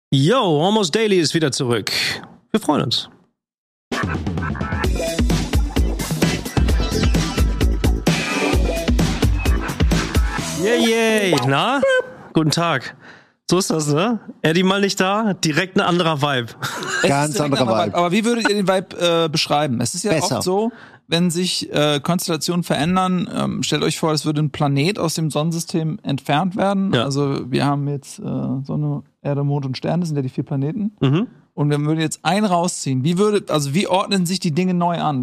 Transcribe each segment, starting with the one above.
Yo, Almost Daily ist wieder zurück. Wir freuen uns. Yay. Na? Guten Tag. So ist das, ne? Eddie mal nicht da, direkt ein anderer Vibe. Ganz anderer Vibe. Aber wie würdet ihr den Vibe beschreiben? Es ist ja Besser. oft so, wenn sich Konstellationen verändern, stellt euch vor, es würde ein Planet aus dem Sonnensystem entfernt werden. Ja. Also wir haben jetzt Sonne, Erde, Mond und Sterne, das sind ja die 4 Planeten. Mhm. Und wir würden jetzt einen rausziehen. Wie ordnen sich die Dinge neu an?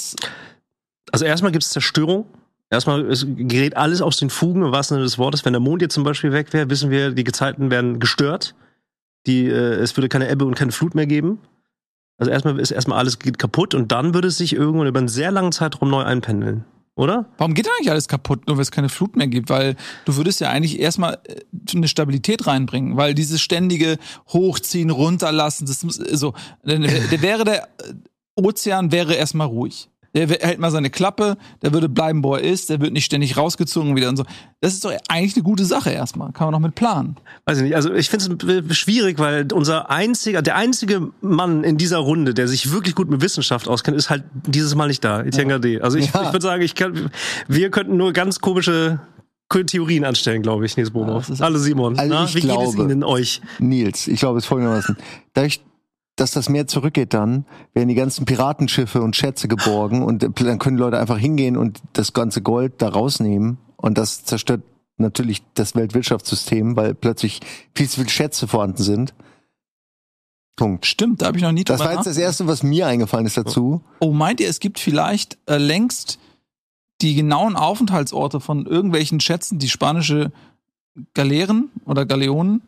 Also erstmal gibt es Zerstörung. Erstmal gerät alles aus den Fugen, im wahrsten Sinne des Wortes. Wenn der Mond jetzt zum Beispiel weg wäre, wissen wir, die Gezeiten werden gestört. Es würde keine Ebbe und keine Flut mehr geben. Also erstmal alles geht kaputt und dann würde es sich irgendwann über einen sehr langen Zeitraum neu einpendeln. Oder? Warum geht eigentlich alles kaputt, nur weil es keine Flut mehr gibt? Weil du würdest ja eigentlich erstmal eine Stabilität reinbringen, weil dieses ständige Hochziehen, Runterlassen, das muss so, der Ozean wäre erstmal ruhig. Der hält mal seine Klappe, der würde bleiben, wo er ist, der wird nicht ständig rausgezogen wieder und so. Das ist doch eigentlich eine gute Sache erstmal. Kann man noch mit planen. Weiß ich nicht. Also ich finde es schwierig, weil der einzige Mann in dieser Runde, der sich wirklich gut mit Wissenschaft auskennt, ist halt dieses Mal nicht da. Etienne Gardet. Also ich würde sagen, wir könnten nur ganz komische Theorien anstellen, glaube ich, Nils Bohmhoff. Hallo Simon. Also wie geht es Ihnen euch? Nils, ich glaube es folgendermaßen. Dadurch, dass das Meer zurückgeht dann, werden die ganzen Piratenschiffe und Schätze geborgen und dann können die Leute einfach hingehen und das ganze Gold da rausnehmen und das zerstört natürlich das Weltwirtschaftssystem, weil plötzlich viel zu viele Schätze vorhanden sind. Punkt. Stimmt, da habe ich noch nie drüber Das war jetzt das Erste, was mir eingefallen ist dazu. Oh, meint ihr, es gibt vielleicht längst die genauen Aufenthaltsorte von irgendwelchen Schätzen, die spanische Galeeren oder Galeonen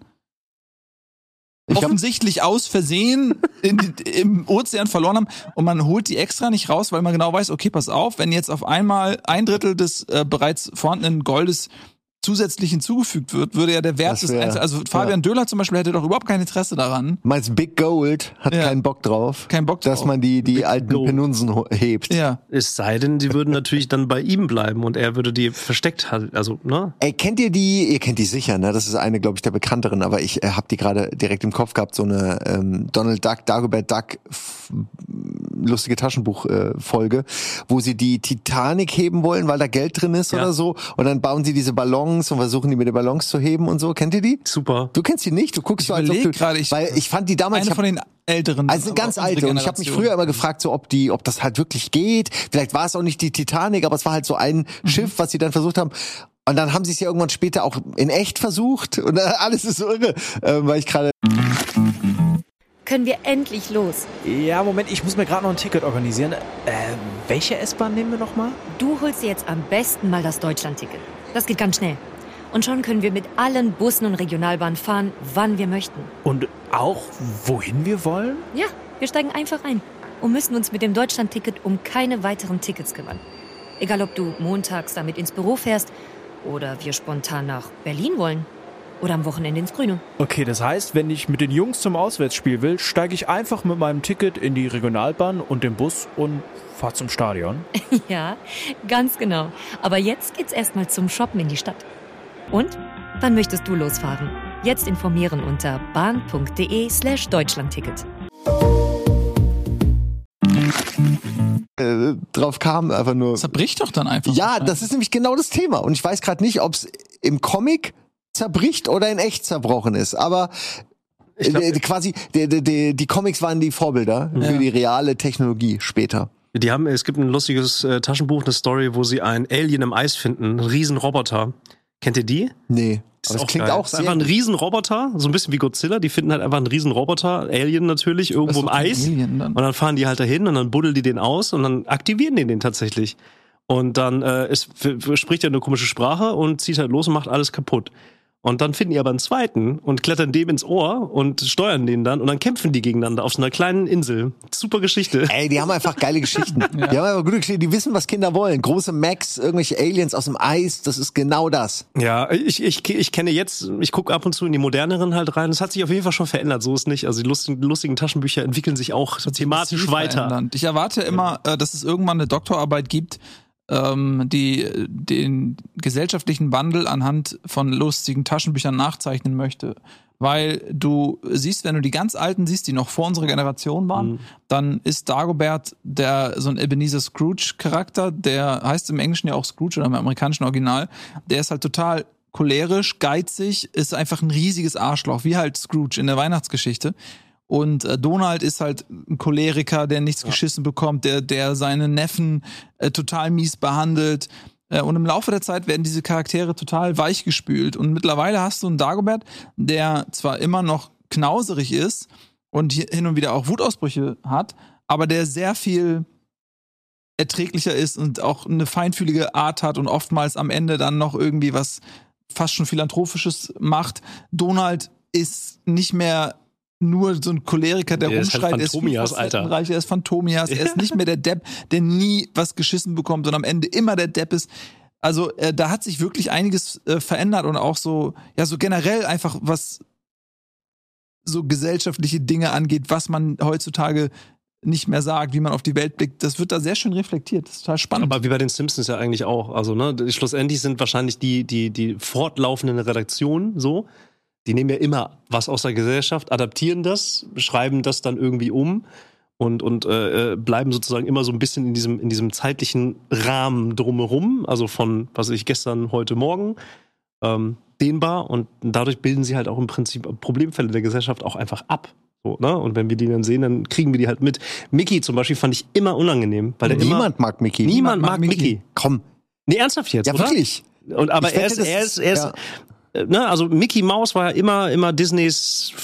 offensichtlich aus Versehen im Ozean verloren haben und man holt die extra nicht raus, weil man genau weiß, okay, pass auf, wenn jetzt auf einmal 1/3 des bereits vorhandenen Goldes zusätzlich hinzugefügt wird, würde ja der Wert des Einzelnen, also Fabian Döhler zum Beispiel hätte doch überhaupt kein Interesse daran. Meinst Big Gold hat keinen Bock drauf, dass man die alten Penunsen hebt. Ja. Es sei denn, die würden natürlich dann bei ihm bleiben und er würde die versteckt halten. Also, ne? Ey, ihr kennt die sicher, ne? Das ist eine, glaube ich, der bekannteren, aber ich habe die gerade direkt im Kopf gehabt, so eine Donald Duck, Dagobert Duck lustige Taschenbuch-Folge, wo sie die Titanic heben wollen, weil da Geld drin ist oder so. Und dann bauen sie diese Ballons und versuchen die mit den Ballons zu heben und so. Kennt ihr die? Super. Du kennst die nicht? Du guckst so, als ob du... Weil ich fand die damals... Eine von den älteren. Also eine ganz alte. Und ich habe mich früher immer gefragt, so ob das halt wirklich geht. Vielleicht war es auch nicht die Titanic, aber es war halt so ein Schiff, was sie dann versucht haben. Und dann haben sie es ja irgendwann später auch in echt versucht. Und alles ist so irre, weil ich gerade... Können wir endlich los? Ja, Moment, ich muss mir gerade noch ein Ticket organisieren. Welche S-Bahn nehmen wir nochmal? Du holst dir jetzt am besten mal das Deutschland-Ticket. Das geht ganz schnell. Und schon können wir mit allen Bussen und Regionalbahnen fahren, wann wir möchten. Und auch, wohin wir wollen? Ja, wir steigen einfach ein und müssen uns mit dem Deutschland-Ticket um keine weiteren Tickets kümmern. Egal, ob du montags damit ins Büro fährst oder wir spontan nach Berlin wollen. Oder am Wochenende ins Grüne. Okay, das heißt, wenn ich mit den Jungs zum Auswärtsspiel will, steige ich einfach mit meinem Ticket in die Regionalbahn und den Bus und fahre zum Stadion. Ja, ganz genau. Aber jetzt geht's erstmal zum Shoppen in die Stadt. Und? Wann möchtest du losfahren? Jetzt informieren unter bahn.de/Deutschlandticket. Drauf kam einfach nur... Zerbricht doch dann einfach. Ja, das ist nämlich genau das Thema. Und ich weiß gerade nicht, ob es im Comic zerbricht oder in echt zerbrochen ist. Aber quasi die Comics waren die Vorbilder für die reale Technologie später. Es gibt ein lustiges Taschenbuch, eine Story, wo sie ein Alien im Eis finden, einen riesen Roboter. Kennt ihr die? Nee. Aber das klingt auch sehr... einfach ein Riesenroboter, so ein bisschen wie Godzilla. Die finden halt einfach einen Riesenroboter, Alien natürlich, irgendwo im Eis. Und dann fahren die halt dahin und dann buddeln die den aus und dann aktivieren die den tatsächlich. Und dann spricht er eine komische Sprache und zieht halt los und macht alles kaputt. Und dann finden die aber einen zweiten und klettern dem ins Ohr und steuern den dann und dann kämpfen die gegeneinander auf so einer kleinen Insel. Super Geschichte. Ey, die haben einfach geile Geschichten. Die haben einfach gute Geschichten. Die wissen, was Kinder wollen. Große Mechs, irgendwelche Aliens aus dem Eis, das ist genau das. Ja, ich kenne jetzt, ich gucke ab und zu in die moderneren halt rein. Das hat sich auf jeden Fall schon verändert, so ist nicht. Also die lustigen Taschenbücher entwickeln sich auch thematisch weiter. Ich erwarte immer, dass es irgendwann eine Doktorarbeit gibt, den gesellschaftlichen Wandel anhand von lustigen Taschenbüchern nachzeichnen möchte. Weil du siehst, wenn du die ganz alten siehst, die noch vor unserer Generation waren, dann ist Dagobert so ein Ebenezer Scrooge-Charakter, der heißt im Englischen ja auch Scrooge oder im amerikanischen Original, der ist halt total cholerisch, geizig, ist einfach ein riesiges Arschloch, wie halt Scrooge in der Weihnachtsgeschichte. Und Donald ist halt ein Choleriker, der nichts geschissen bekommt, der seine Neffen total mies behandelt. Und im Laufe der Zeit werden diese Charaktere total weichgespült. Und mittlerweile hast du einen Dagobert, der zwar immer noch knauserig ist und hin und wieder auch Wutausbrüche hat, aber der sehr viel erträglicher ist und auch eine feinfühlige Art hat und oftmals am Ende dann noch irgendwie was fast schon Philanthropisches macht. Donald ist nicht mehr nur so ein Choleriker, der rumschreit, halt Phantomias, er ist Phantomias, er ist nicht mehr der Depp, der nie was geschissen bekommt und am Ende immer der Depp ist. Also da hat sich wirklich einiges verändert und auch so generell einfach, was so gesellschaftliche Dinge angeht, was man heutzutage nicht mehr sagt, wie man auf die Welt blickt, das wird da sehr schön reflektiert. Das ist total spannend. Aber wie bei den Simpsons ja eigentlich auch. Also, ne, schlussendlich sind wahrscheinlich die fortlaufenden Redaktionen so, die nehmen ja immer was aus der Gesellschaft, adaptieren das, schreiben das dann irgendwie um und bleiben sozusagen immer so ein bisschen in diesem zeitlichen Rahmen drumherum, also von, was weiß ich, gestern, heute, morgen, dehnbar, und dadurch bilden sie halt auch im Prinzip Problemfälle der Gesellschaft auch einfach ab. So, ne? Und wenn wir die dann sehen, dann kriegen wir die halt mit. Mickey zum Beispiel fand ich immer unangenehm. Weil Niemand mag Mickey. Niemand mag Mickey. Komm. Nee, ernsthaft jetzt, ja, oder? Wirklich. Aber er ist ja. Ne, also Mickey Mouse war ja immer Disneys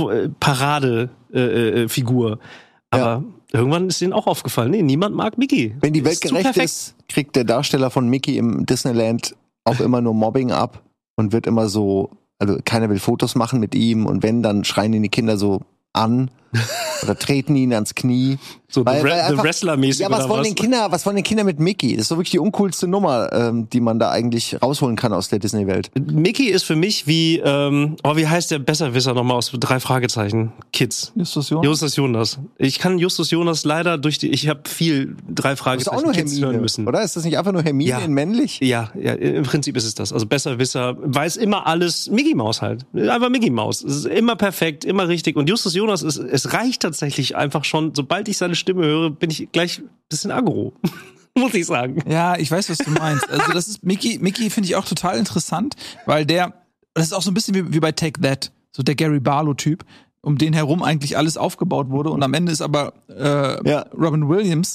Paradefigur. Aber irgendwann ist ihnen auch aufgefallen, nee, niemand mag Mickey. Wenn die Welt gerecht ist, kriegt der Darsteller von Mickey im Disneyland auch immer nur Mobbing ab und wird immer so, also keiner will Fotos machen mit ihm, und wenn, dann schreien ihn die Kinder so an oder treten ihn ans Knie. So The Wrestler-mäßig. Ja, was wollen denn Kinder mit Mickey? Das ist so wirklich die uncoolste Nummer, die man da eigentlich rausholen kann aus der Disney-Welt. Mickey ist für mich wie, wie heißt der Besserwisser nochmal aus 3 Fragezeichen? Kids. Justus Jonas. Ich kann Justus Jonas leider ich habe viel 3 Fragezeichen ist auch nur Kids Hermine, hören müssen. Oder? Ist das nicht einfach nur Hermine in männlich? Ja, im Prinzip ist es das. Also Besserwisser, weiß immer alles, Mickey Mouse halt. Einfach Mickey Mouse. Es ist immer perfekt, immer richtig. Und Justus Jonas, es reicht tatsächlich einfach schon, sobald ich seine Stimme höre, bin ich gleich ein bisschen aggro. Muss ich sagen. Ja, ich weiß, was du meinst. Also das ist Mickey finde ich auch total interessant, weil das ist auch so ein bisschen wie bei Take That, so der Gary Barlow-Typ, um den herum eigentlich alles aufgebaut wurde, und am Ende ist aber Robin Williams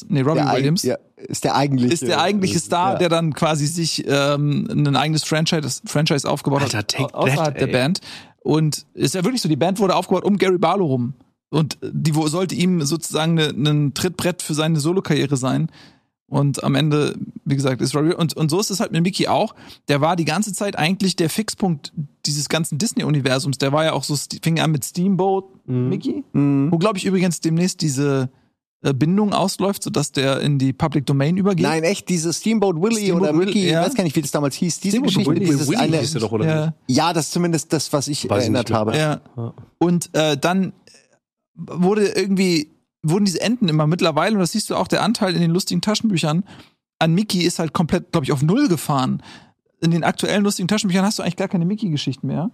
ist der eigentliche Star, der dann quasi sich ein eigenes Franchise aufgebaut hat außerhalb der Band. Und ist ja wirklich so, die Band wurde aufgebaut um Gary Barlow rum. Und die sollte ihm sozusagen ein Trittbrett für seine Solokarriere sein. Und am Ende, wie gesagt, ist Robbie. Und so ist es halt mit Mickey auch. Der war die ganze Zeit eigentlich der Fixpunkt dieses ganzen Disney-Universums. Der war ja auch so, fing an mit Steamboat Mickey, wo, glaube ich, übrigens demnächst diese Bindung ausläuft, sodass der in die Public Domain übergeht. Nein, echt, diese Steamboat Willie oder Mickey, ich weiß gar nicht, wie das damals hieß. Diese Geschichte, Willie hieß der doch, oder nicht? Ja, das ist zumindest das, was ich erinnert habe. Ja. Und dann wurden diese Enden immer mittlerweile, und das siehst du auch, der Anteil in den lustigen Taschenbüchern an Mickey ist halt komplett, glaube ich, auf 0 gefahren. In den aktuellen lustigen Taschenbüchern hast du eigentlich gar keine Mickey-Geschichten mehr.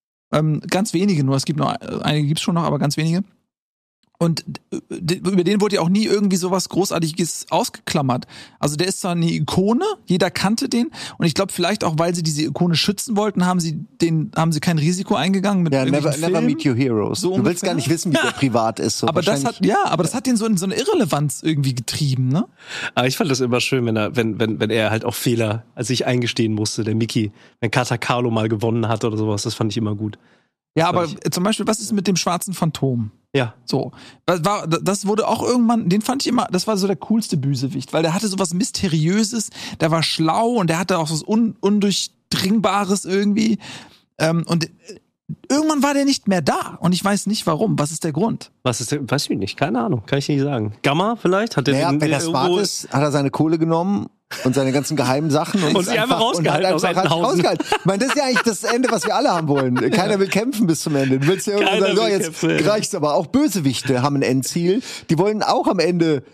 Ganz wenige nur. Es gibt noch, einige gibt's schon noch, aber ganz wenige. Und über den wurde ja auch nie irgendwie sowas Großartiges ausgeklammert. Also der ist zwar eine Ikone, jeder kannte den. Und ich glaube vielleicht auch, weil sie diese Ikone schützen wollten, haben sie kein Risiko eingegangen mit never meet your heroes. So du willst gar nicht wissen, wie der privat ist. So aber das hat den so in so eine Irrelevanz irgendwie getrieben, ne? Aber ich fand das immer schön, wenn er halt auch Fehler sich eingestehen musste, der Mickey. Wenn Kata Carlo mal gewonnen hat oder sowas, das fand ich immer gut. Ja, aber zum Beispiel, was ist mit dem schwarzen Phantom? Ja. So. Das wurde auch irgendwann, den fand ich immer, das war so der coolste Bösewicht, weil der hatte so was Mysteriöses, der war schlau und der hatte auch so was Undurchdringbares irgendwie. Und irgendwann war der nicht mehr da und ich weiß nicht warum. Was ist der Grund? Weiß ich nicht, keine Ahnung, kann ich nicht sagen. Gamma vielleicht? Wenn er smart ist, hat er seine Kohle genommen und seine ganzen geheimen Sachen und sie einfach rausgehalten aus Entenhausen. Ich meine, das ist ja eigentlich das Ende, was wir alle haben wollen. Keiner will kämpfen bis zum Ende. Du willst ja irgendwann sagen, so, jetzt reicht's aber. Auch Bösewichte haben ein Endziel. Die wollen auch am Ende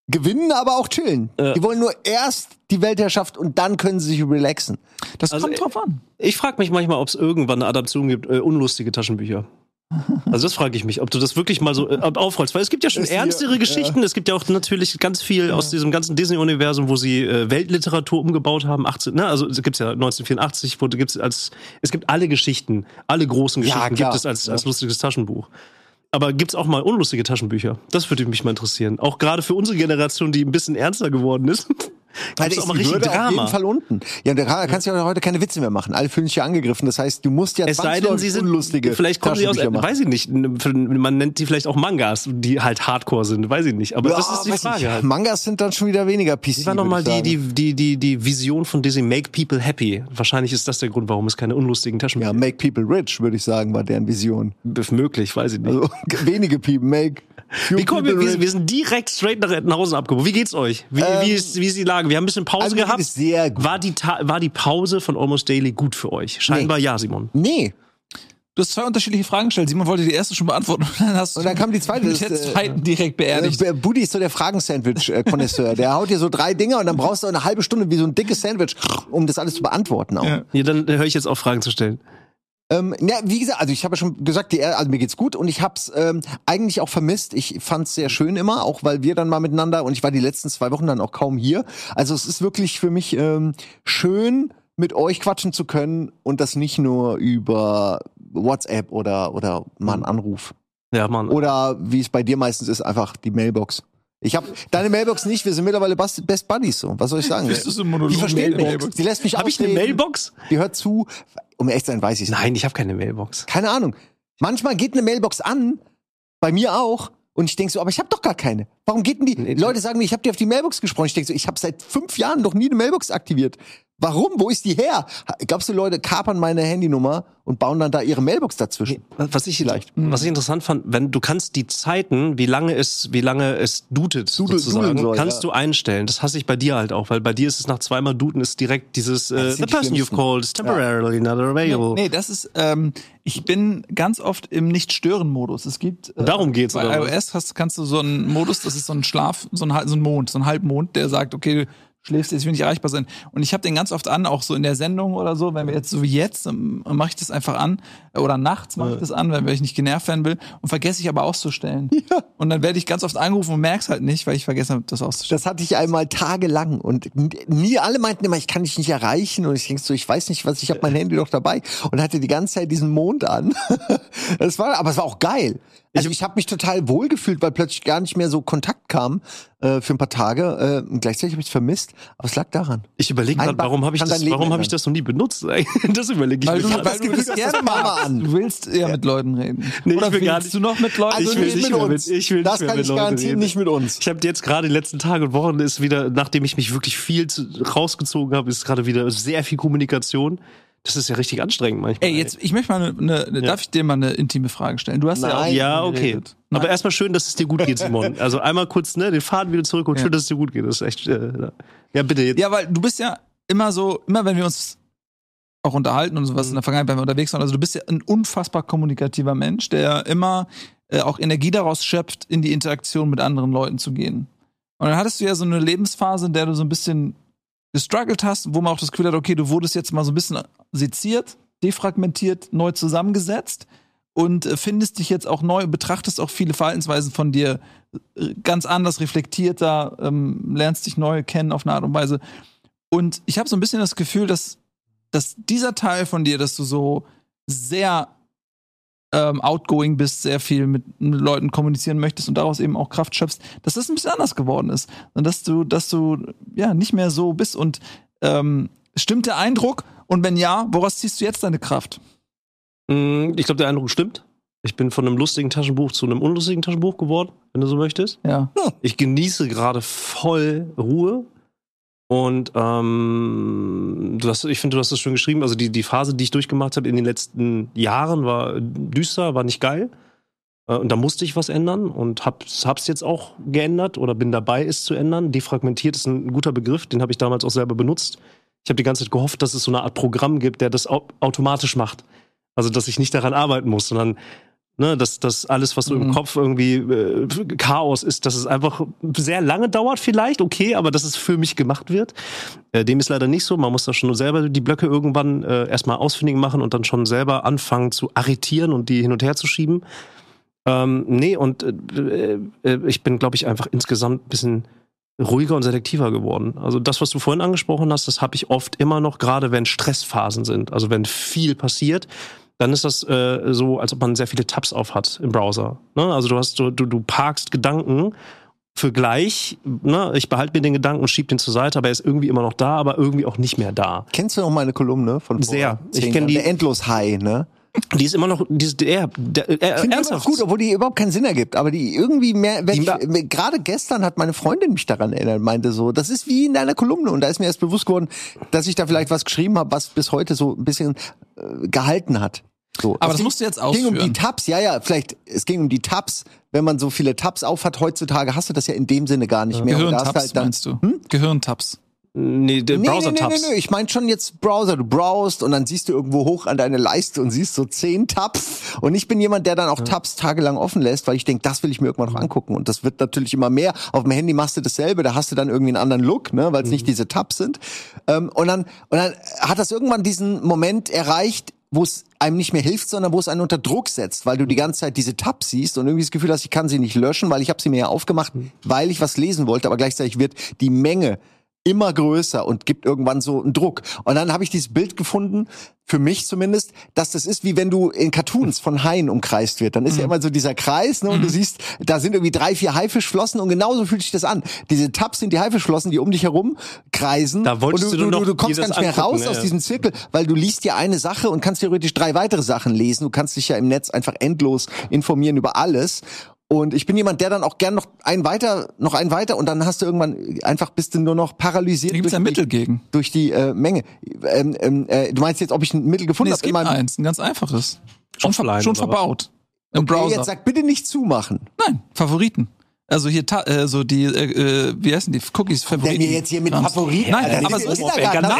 gewinnen, aber auch chillen. Die wollen nur erst die Weltherrschaft und dann können sie sich relaxen. Das kommt drauf an. Ich frage mich manchmal, ob es irgendwann eine Adaption gibt, unlustige Taschenbücher. Also das frage ich mich, ob du das wirklich mal so aufrollst, weil es gibt ja schon ernstere Geschichten, es gibt ja auch natürlich ganz viel aus diesem ganzen Disney-Universum, wo sie Weltliteratur umgebaut haben, also es gibt's ja 1984, es gibt alle Geschichten, alle großen Geschichten gibt es als lustiges Taschenbuch. Aber gibt's auch mal unlustige Taschenbücher? Das würde mich mal interessieren. Auch gerade für unsere Generation, die ein bisschen ernster geworden ist. Weil Gibt's ist auch mal die richtig Hürde auf jeden Drama. Fall unten. Ja, da kannst du ja heute keine Witze mehr machen. Alle fühlen sich ja angegriffen. Das heißt, du musst ja Es sei denn, sie sind unlustige vielleicht kommen sie aus, Taschenbücher machen. weiß ich nicht, man nennt die vielleicht auch Mangas, die halt Hardcore sind, weiß ich nicht. Aber das ist die weiß Frage nicht. halt. Mangas sind dann schon wieder weniger PC. Das war nochmal würd ich sagen. die Vision von Disney, make people happy. Wahrscheinlich ist das der Grund, warum es keine unlustigen Taschenbücher Ja, make people rich, würde ich sagen, war deren Vision. gibt. Möglich, weiß ich nicht. Also wenige people make few Wie kommen people wir rich. wir sind direkt straight nach Hause abgebogen. Wie geht's euch? Wie ist die Lage? Wir haben ein bisschen Pause Also mir gehabt. geht es sehr gut. War die Pause von Almost Daily gut für euch? Scheinbar ja, Simon. Nee. Du hast 2 unterschiedliche Fragen gestellt. Simon wollte die erste schon beantworten und dann kam die zweite. mit der zweiten direkt beerdigt. Buddy ist so der Fragen-Sandwich-Konnoisseur. Der haut dir so 3 Dinger und dann brauchst du eine halbe Stunde wie so ein dickes Sandwich, um das alles zu beantworten auch. Ja. Ja, dann höre ich jetzt auf, Fragen zu stellen. Wie gesagt, also ich habe ja schon gesagt, also mir geht's gut und ich hab's eigentlich auch vermisst. Ich fand's sehr schön immer, auch weil wir dann mal miteinander und ich war die letzten 2 Wochen dann auch kaum hier. Also es ist wirklich für mich schön, mit euch quatschen zu können und das nicht nur über WhatsApp oder mal einen Anruf. Ja, Mann. Oder wie es bei dir meistens ist, einfach die Mailbox. Ich habe deine Mailbox nicht, wir sind mittlerweile Best Buddies so. Was soll ich sagen? Bist du so ein Monolog? Die versteht Mailbox? mich. Die lässt mich Habe ich eine ausreden. Mailbox? Die hört zu. Um echt zu sein, weiß ich nicht. Nein, ich habe keine Mailbox. Keine Ahnung. Manchmal geht eine Mailbox an, bei mir auch, und ich denk so, aber ich habe doch gar keine. Warum geht denn die? Nee, Leute sagen mir, ich habe dir auf die Mailbox gesprochen. Ich denk so, ich habe seit 5 Jahren noch nie eine Mailbox aktiviert. Warum? Wo ist die her? Glaubst du, Leute kapern meine Handynummer und bauen dann da ihre Mailbox dazwischen? Was ich interessant fand, wenn du kannst die Zeiten, wie lange es dutet, sozusagen, dudeln soll, kannst du einstellen. Das hasse ich bei dir halt auch, weil bei dir ist es nach 2-mal duten ist direkt dieses Das the sind die person you've schlimmsten. called is temporarily not available. Nee, das ist, ich bin ganz oft im Nicht-Stören-Modus. Es gibt, Darum geht's, bei oder was? iOS kannst du so einen Modus, das ist so ein Schlaf, so ein Mond, so ein Halbmond, der sagt, okay, du schläfst jetzt, ich will nicht erreichbar sein. Und ich habe den ganz oft an, auch so in der Sendung oder so, wenn wir jetzt so wie jetzt, dann mache ich das einfach an. Oder nachts mache ich das an, wenn ich nicht genervt werden will. Und vergesse ich aber auszustellen. Ja. Und dann werde ich ganz oft angerufen und merk's halt nicht, weil ich vergessen habe, das auszustellen. Das hatte ich einmal tagelang und nie alle meinten immer, ich kann dich nicht erreichen und ich denk so, ich weiß nicht was, ich habe mein Handy doch dabei und hatte die ganze Zeit diesen Mond an. Aber es war auch geil. Also ich habe mich total wohlgefühlt, weil plötzlich gar nicht mehr so Kontakt kam für ein paar Tage. Und gleichzeitig habe ich es vermisst, aber es lag daran. Ich überlege gerade, warum habe ich das noch nie benutzt? Das überlege ich Weil mir du gerade. das gerne magst. Du willst eher mit Leuten reden. Nee, Oder ich will gar willst du noch mit Leuten Also Ich will nicht nicht mit mehr uns. ich will Das nicht mehr kann mit ich Leuten garantieren, reden. nicht mit uns. Ich habe jetzt gerade die letzten Tage und Wochen ist wieder, nachdem ich mich wirklich viel rausgezogen habe, ist gerade wieder sehr viel Kommunikation. Das ist ja richtig anstrengend manchmal. Ey, jetzt, ich möchte mal darf ich dir mal eine intime Frage stellen? Du hast ja auch Nein. Ja, okay. geredet. Aber erstmal schön, dass es dir gut geht, Simon. Also einmal kurz, den Faden wieder zurück und schön, dass es dir gut geht. Das ist echt, ja, bitte jetzt. Ja, weil du bist ja immer wenn wir uns auch unterhalten und sowas in der Vergangenheit, wenn wir unterwegs waren, also du bist ja ein unfassbar kommunikativer Mensch, der immer auch Energie daraus schöpft, in die Interaktion mit anderen Leuten zu gehen. Und dann hattest du ja so eine Lebensphase, in der du so ein bisschen gestruggelt hast, wo man auch das Gefühl hat, okay, du wurdest jetzt mal so ein bisschen seziert, defragmentiert, neu zusammengesetzt und findest dich jetzt auch neu, betrachtest auch viele Verhaltensweisen von dir ganz anders, reflektierter, lernst dich neu kennen auf eine Art und Weise. Und ich habe so ein bisschen das Gefühl, dass dieser Teil von dir, dass du so sehr outgoing bist, sehr viel mit Leuten kommunizieren möchtest und daraus eben auch Kraft schöpfst, dass das ein bisschen anders geworden ist. Und dass du ja nicht mehr so bist. Und stimmt der Eindruck? Und wenn ja, woraus ziehst du jetzt deine Kraft? Ich glaube, der Eindruck stimmt. Ich bin von einem lustigen Taschenbuch zu einem unlustigen Taschenbuch geworden, wenn du so möchtest. Ja. Ich genieße gerade voll Ruhe. Und ich finde, du hast das schön geschrieben. Also die Phase, die ich durchgemacht habe in den letzten Jahren, war düster, war nicht geil. Und da musste ich was ändern und hab's jetzt auch geändert oder bin dabei, es zu ändern. Defragmentiert ist ein guter Begriff, den habe ich damals auch selber benutzt. Ich habe die ganze Zeit gehofft, dass es so eine Art Programm gibt, der das automatisch macht. Also, dass ich nicht daran arbeiten muss, sondern Ne, dass alles, was so im Kopf irgendwie Chaos ist, dass es einfach sehr lange dauert vielleicht, okay, aber dass es für mich gemacht wird. Dem ist leider nicht so. Man muss da schon selber die Blöcke irgendwann erstmal ausfindig machen und dann schon selber anfangen zu arretieren und die hin und her zu schieben. Ich bin, glaube ich, einfach insgesamt ein bisschen ruhiger und selektiver geworden. Also das, was du vorhin angesprochen hast, das habe ich oft immer noch, gerade wenn Stressphasen sind, also wenn viel passiert, dann ist das so, als ob man sehr viele Tabs auf hat im Browser. Ne? Also du parkst Gedanken für gleich. Ne? Ich behalte mir den Gedanken und schieb den zur Seite, aber er ist irgendwie immer noch da, aber irgendwie auch nicht mehr da. Kennst du noch meine Kolumne von sehr? Ich kenne die. Der Endlos-High, ne? Die ist immer noch, ernsthaft gut, obwohl die überhaupt keinen Sinn ergibt, aber die irgendwie mehr, gerade gestern hat meine Freundin mich daran erinnert, meinte so, das ist wie in deiner Kolumne und da ist mir erst bewusst geworden, dass ich da vielleicht was geschrieben habe, was bis heute so ein bisschen gehalten hat. So, aber das musst du jetzt ausführen. Es ging um die Tabs, es ging um die Tabs, wenn man so viele Tabs aufhat, heutzutage hast du das ja in dem Sinne gar nicht mehr. Gehirntabs halt meinst du? Gehirntabs. Nee, Browser-Tabs. Nee, ich meine schon jetzt Browser. Du browst und dann siehst du irgendwo hoch an deine Leiste und siehst so 10 Tabs. Und ich bin jemand, der dann auch Tabs tagelang offen lässt, weil ich denke, das will ich mir irgendwann noch angucken. Und das wird natürlich immer mehr. Auf dem Handy machst du dasselbe, da hast du dann irgendwie einen anderen Look, ne, weil es nicht diese Tabs sind. Und dann hat das irgendwann diesen Moment erreicht, wo es einem nicht mehr hilft, sondern wo es einen unter Druck setzt, weil du die ganze Zeit diese Tabs siehst und irgendwie das Gefühl hast, ich kann sie nicht löschen, weil ich habe sie mir ja aufgemacht, weil ich was lesen wollte, aber gleichzeitig wird die Menge immer größer und gibt irgendwann so einen Druck. Und dann habe ich dieses Bild gefunden, für mich zumindest, dass das ist, wie wenn du in Cartoons von Haien umkreist wird. Dann ist ja immer so dieser Kreis, ne, und du siehst, da sind irgendwie 3, 4 Haifischflossen und genauso fühlt sich das an. Diese Tabs sind die Haifischflossen, die um dich herum kreisen. Da wolltest und du kommst gar nicht mehr raus aus diesem Zirkel, weil du liest ja eine Sache und kannst theoretisch 3 weitere Sachen lesen. Du kannst dich ja im Netz einfach endlos informieren über alles. Und ich bin jemand, der dann auch gern noch einen weiter und dann hast du irgendwann einfach bist du nur noch paralysiert. Da gibt's ein Mittel gegen. Durch die Menge. Du meinst jetzt, ob ich ein Mittel gefunden habe? Es gibt ein ganz einfaches. Schon verbaut. Im Browser. Jetzt sag bitte nicht zumachen. Nein, Favoriten. Also hier, so die, wie heißen die Cookies, Favoriten. Der mir jetzt hier mit Favoriten. Nein, aber so ist es.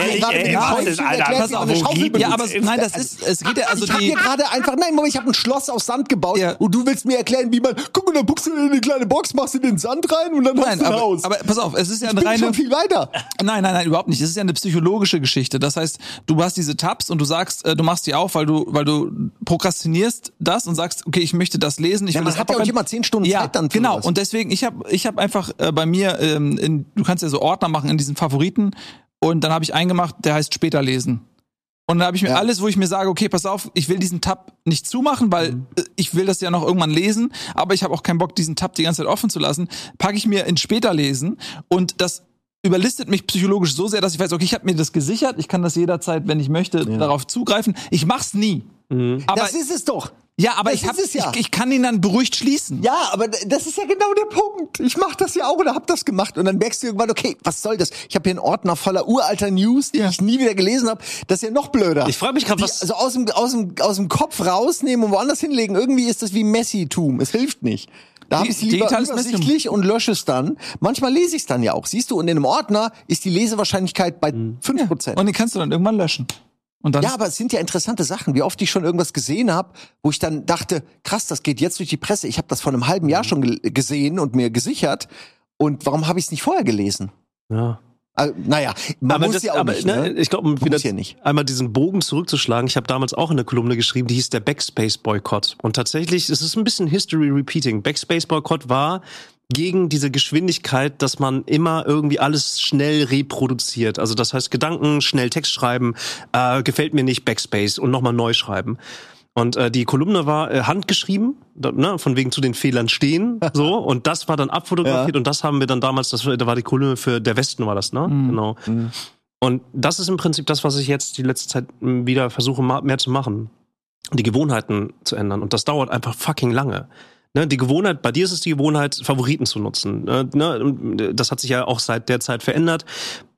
Ja, aber nein, das ist, es geht ja, also ich hab hier gerade einfach, Moment, ich habe ein Schloss aus Sand gebaut und du willst mir erklären, wie man, guck mal, dann buchst du in eine kleine Box, machst du den Sand rein und dann hast du ein Haus. Aber pass auf, es ist ja eine reine... schon viel weiter. Nein, überhaupt nicht. Es ist ja eine psychologische Geschichte. Das heißt, du hast diese Tabs und du sagst, du machst die auf, weil du prokrastinierst das und sagst, okay, ich möchte das lesen. Man hat ja auch nicht immer 10 Stunden Zeit dann. Genau, und deswegen, ich hab einfach bei mir, du kannst ja so Ordner machen in diesen Favoriten und dann habe ich einen gemacht, der heißt später lesen. Und dann habe ich mir alles, wo ich mir sage, okay, pass auf, ich will diesen Tab nicht zumachen, weil ich will das ja noch irgendwann lesen, aber ich habe auch keinen Bock, diesen Tab die ganze Zeit offen zu lassen, packe ich mir in später lesen und das überlistet mich psychologisch so sehr, dass ich weiß, okay, ich habe mir das gesichert, ich kann das jederzeit, wenn ich möchte, darauf zugreifen. Ich mach's nie. Aber das ist es doch. Ja, aber ich kann ihn dann beruhigt schließen. Ja, aber das ist ja genau der Punkt. Ich mach das ja auch oder hab das gemacht und dann merkst du irgendwann, okay, was soll das? Ich habe hier einen Ordner voller uralter News, die ich nie wieder gelesen habe. Das ist ja noch blöder. Ich frage mich gerade, was... Also aus dem Kopf rausnehmen und woanders hinlegen. Irgendwie ist das wie Messitum. Es hilft nicht. Da habe ich es lieber übersichtlich und lösche es dann. Manchmal lese ich es dann ja auch. Siehst du, und in einem Ordner ist die Lesewahrscheinlichkeit bei 5%. Ja. Und den kannst du dann irgendwann löschen. Und dann ja, aber es sind ja interessante Sachen. Wie oft ich schon irgendwas gesehen habe, wo ich dann dachte, krass, das geht jetzt durch die Presse. Ich habe das vor einem halben Jahr schon gesehen und mir gesichert. Und warum habe ich es nicht vorher gelesen? Ja. Also, naja, man muss ja auch nicht. Ne? Ich glaube, um wieder einmal diesen Bogen zurückzuschlagen, ich habe damals auch eine Kolumne geschrieben, die hieß der Backspace-Boykott. Und tatsächlich, es ist ein bisschen History Repeating. Backspace-Boykott war gegen diese Geschwindigkeit, dass man immer irgendwie alles schnell reproduziert. Also das heißt, Gedanken, schnell Text schreiben, gefällt mir nicht, Backspace und nochmal neu schreiben. Und die Kolumne war handgeschrieben, ne, von wegen zu den Fehlern stehen, so, und das war dann abfotografiert und das haben wir dann damals, da war die Kolumne für der Westen, war das, ne? Genau. Und das ist im Prinzip das, was ich jetzt die letzte Zeit wieder versuche mehr zu machen. Die Gewohnheiten zu ändern. Und das dauert einfach fucking lange. Ne, die Gewohnheit, bei dir ist es die Gewohnheit, Favoriten zu nutzen. Ne, das hat sich ja auch seit der Zeit verändert.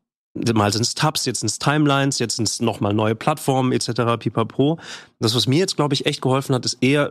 Mal sind es Tabs, jetzt sind es Timelines, jetzt sind es nochmal neue Plattformen etc. pipapo. Das, was mir jetzt, glaube ich, echt geholfen hat, ist eher,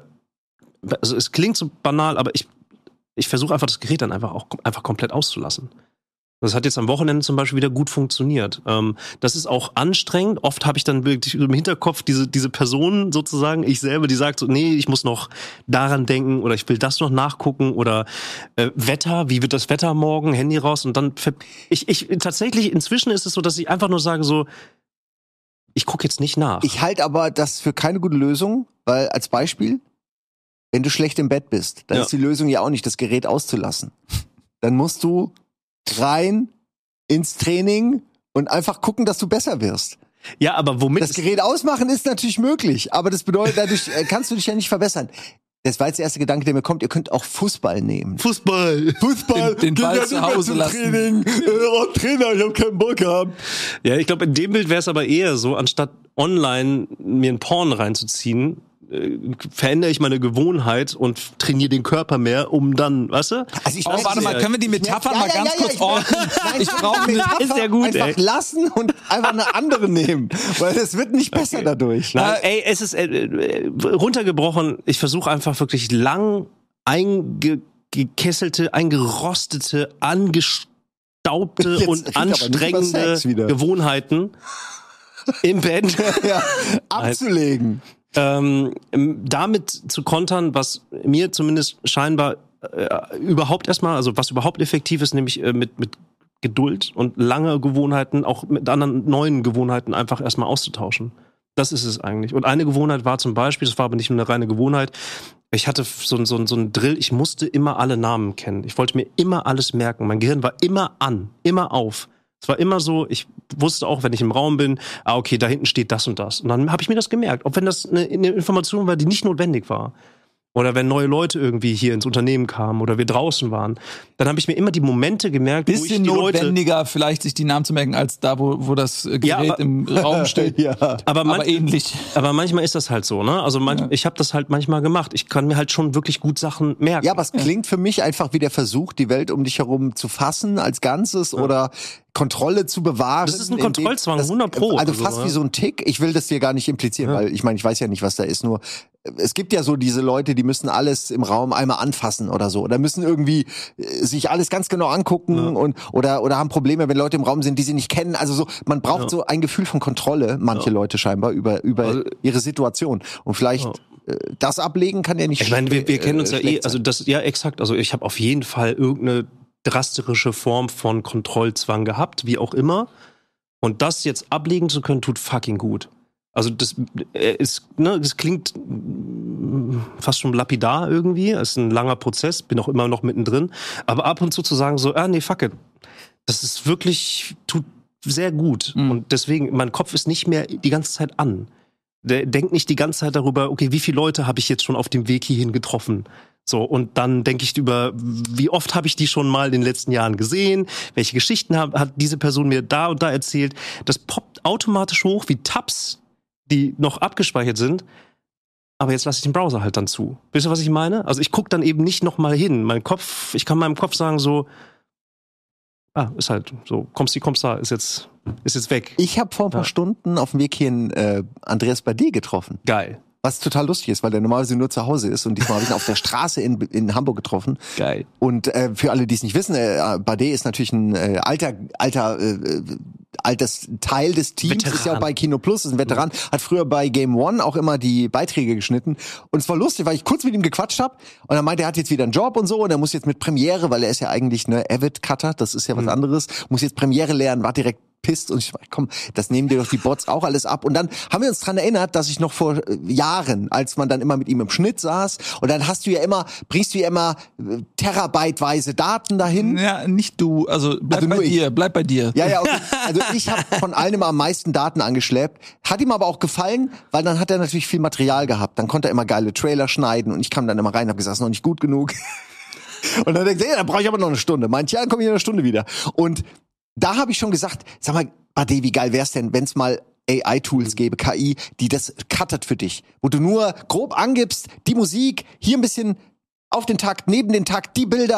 also es klingt so banal, aber ich versuche einfach das Gerät dann einfach komplett auszulassen. Das hat jetzt am Wochenende zum Beispiel wieder gut funktioniert. Das ist auch anstrengend. Oft habe ich dann wirklich im Hinterkopf diese Person sozusagen, ich selber, die sagt so, nee, ich muss noch daran denken oder ich will das noch nachgucken oder Wetter, wie wird das Wetter morgen, Handy raus und dann ich tatsächlich, inzwischen ist es so, dass ich einfach nur sage so, ich gucke jetzt nicht nach. Ich halte aber das für keine gute Lösung, weil als Beispiel, wenn du schlecht im Bett bist, dann ist die Lösung ja auch nicht, das Gerät auszulassen. Dann musst du rein ins Training und einfach gucken, dass du besser wirst. Ja, aber womit? Das Gerät ausmachen ist natürlich möglich, aber das bedeutet, dadurch kannst du dich ja nicht verbessern. Das war jetzt der erste Gedanke, der mir kommt. Ihr könnt auch Fußball nehmen. Fußball. Den Ball zu Hause lassen. Training. Trainer, ich hab keinen Bock gehabt. Ja, ich glaube, in dem Bild wäre es aber eher so, anstatt online mir einen Porn reinzuziehen, verändere ich meine Gewohnheit und trainiere den Körper mehr, um dann, weißt du? Also warte mal, können wir die Metaphern mal ganz kurz ordnen? Ich brauche eine Metapher ist ja gut, einfach lassen und einfach eine andere nehmen, weil es wird nicht besser dadurch. Nein, es ist runtergebrochen. Ich versuche einfach wirklich lang eingekesselte, eingerostete, angestaubte Jetzt und red aber nicht über anstrengende Sex wieder. Gewohnheiten im Bett Abzulegen. Damit zu kontern, was mir zumindest scheinbar überhaupt erstmal, also was überhaupt effektiv ist, nämlich mit Geduld und lange Gewohnheiten, auch mit anderen neuen Gewohnheiten einfach erstmal auszutauschen. Das ist es eigentlich. Und eine Gewohnheit war zum Beispiel, das war aber nicht nur eine reine Gewohnheit, ich hatte so einen Drill, ich musste immer alle Namen kennen. Ich wollte mir immer alles merken. Mein Gehirn war immer an, immer auf. Es war immer so, ich wusste auch, wenn ich im Raum bin, okay, da hinten steht das und das. Und dann habe ich mir das gemerkt, auch wenn das eine Information war, die nicht notwendig war. Oder wenn neue Leute irgendwie hier ins Unternehmen kamen oder wir draußen waren, dann habe ich mir immer die Momente gemerkt, bisschen wo ich die notwendiger, vielleicht sich die Namen zu merken, als da, wo das Gerät im Raum steht. Aber ähnlich. Aber manchmal ist das halt so, ne? Also ich habe das halt manchmal gemacht. Ich kann mir halt schon wirklich gut Sachen merken. Ja, aber es klingt für mich einfach wie der Versuch, die Welt um dich herum zu fassen als Ganzes oder Kontrolle zu bewahren. Das ist ein Kontrollzwang, 100%. Also fast wie so ein Tick. Ich will das dir gar nicht implizieren, weil ich meine, ich weiß ja nicht, was da ist. Nur es gibt ja so diese Leute, die müssen alles im Raum einmal anfassen oder so. Oder müssen irgendwie sich alles ganz genau angucken und oder haben Probleme, wenn Leute im Raum sind, die sie nicht kennen. Also so, man braucht so ein Gefühl von Kontrolle, manche Leute scheinbar, über ihre Situation. Und vielleicht das ablegen kann ja nicht. Ich meine, wir kennen uns ja also das, ja exakt. Also ich habe auf jeden Fall irgendeine drastische Form von Kontrollzwang gehabt, wie auch immer. Und das jetzt ablegen zu können, tut fucking gut. Also das klingt fast schon lapidar irgendwie. Es ist ein langer Prozess, bin auch immer noch mittendrin. Aber ab und zu sagen so, nee, fuck it. Das ist wirklich, tut sehr gut. Und deswegen, mein Kopf ist nicht mehr die ganze Zeit an. Der denkt nicht die ganze Zeit darüber, okay, wie viele Leute habe ich jetzt schon auf dem Weg hierhin getroffen? So, und dann denke ich über, wie oft habe ich die schon mal in den letzten Jahren gesehen? Welche Geschichten hat diese Person mir da und da erzählt? Das poppt automatisch hoch wie Tabs, die noch abgespeichert sind. Aber jetzt lasse ich den Browser halt dann zu. Wisst ihr, was ich meine? Also ich gucke dann eben nicht nochmal hin. Ich kann meinem Kopf sagen so, ist halt so, kommst da, ist jetzt weg. Ich habe vor ein paar Stunden auf dem Weg hier in Andreas Bade getroffen. Geil. Was total lustig ist, weil der normalerweise nur zu Hause ist. Und diesmal habe ich ihn auf der Straße in Hamburg getroffen. Geil. Und für alle, die es nicht wissen, Bade ist natürlich ein altes Teil des Teams. Veteran. Ist ja auch bei Kino Plus, ist ein Veteran. Hat früher bei Game One auch immer die Beiträge geschnitten. Und es war lustig, weil ich kurz mit ihm gequatscht habe. Und er meinte, er hat jetzt wieder einen Job und so. Und er muss jetzt mit Premiere, weil er ist ja eigentlich Avid-Cutter, das ist ja was anderes, muss jetzt Premiere lernen, war direkt pisst und ich so, komm, das nehmen dir doch die Bots auch alles ab. Und dann haben wir uns dran erinnert, dass ich noch vor Jahren, als man dann immer mit ihm im Schnitt saß, und dann bringst du ja immer terabyteweise Daten dahin. Ja, nicht du, also bleib bei dir. Ja, okay. Also ich habe von allen immer am meisten Daten angeschleppt. Hat ihm aber auch gefallen, weil dann hat er natürlich viel Material gehabt. Dann konnte er immer geile Trailer schneiden und ich kam dann immer rein und habe gesagt, das ist noch nicht gut genug. Und dann denkt er, dann brauche ich aber noch eine Stunde. Meint, ja, dann komme ich in einer Stunde wieder. Und da habe ich schon gesagt, sag mal, Bade, wie geil wär's denn, wenn's mal AI-Tools gäbe, KI, die das cuttet für dich, wo du nur grob angibst, die Musik, hier ein bisschen auf den Takt, neben den Takt, die Bilder,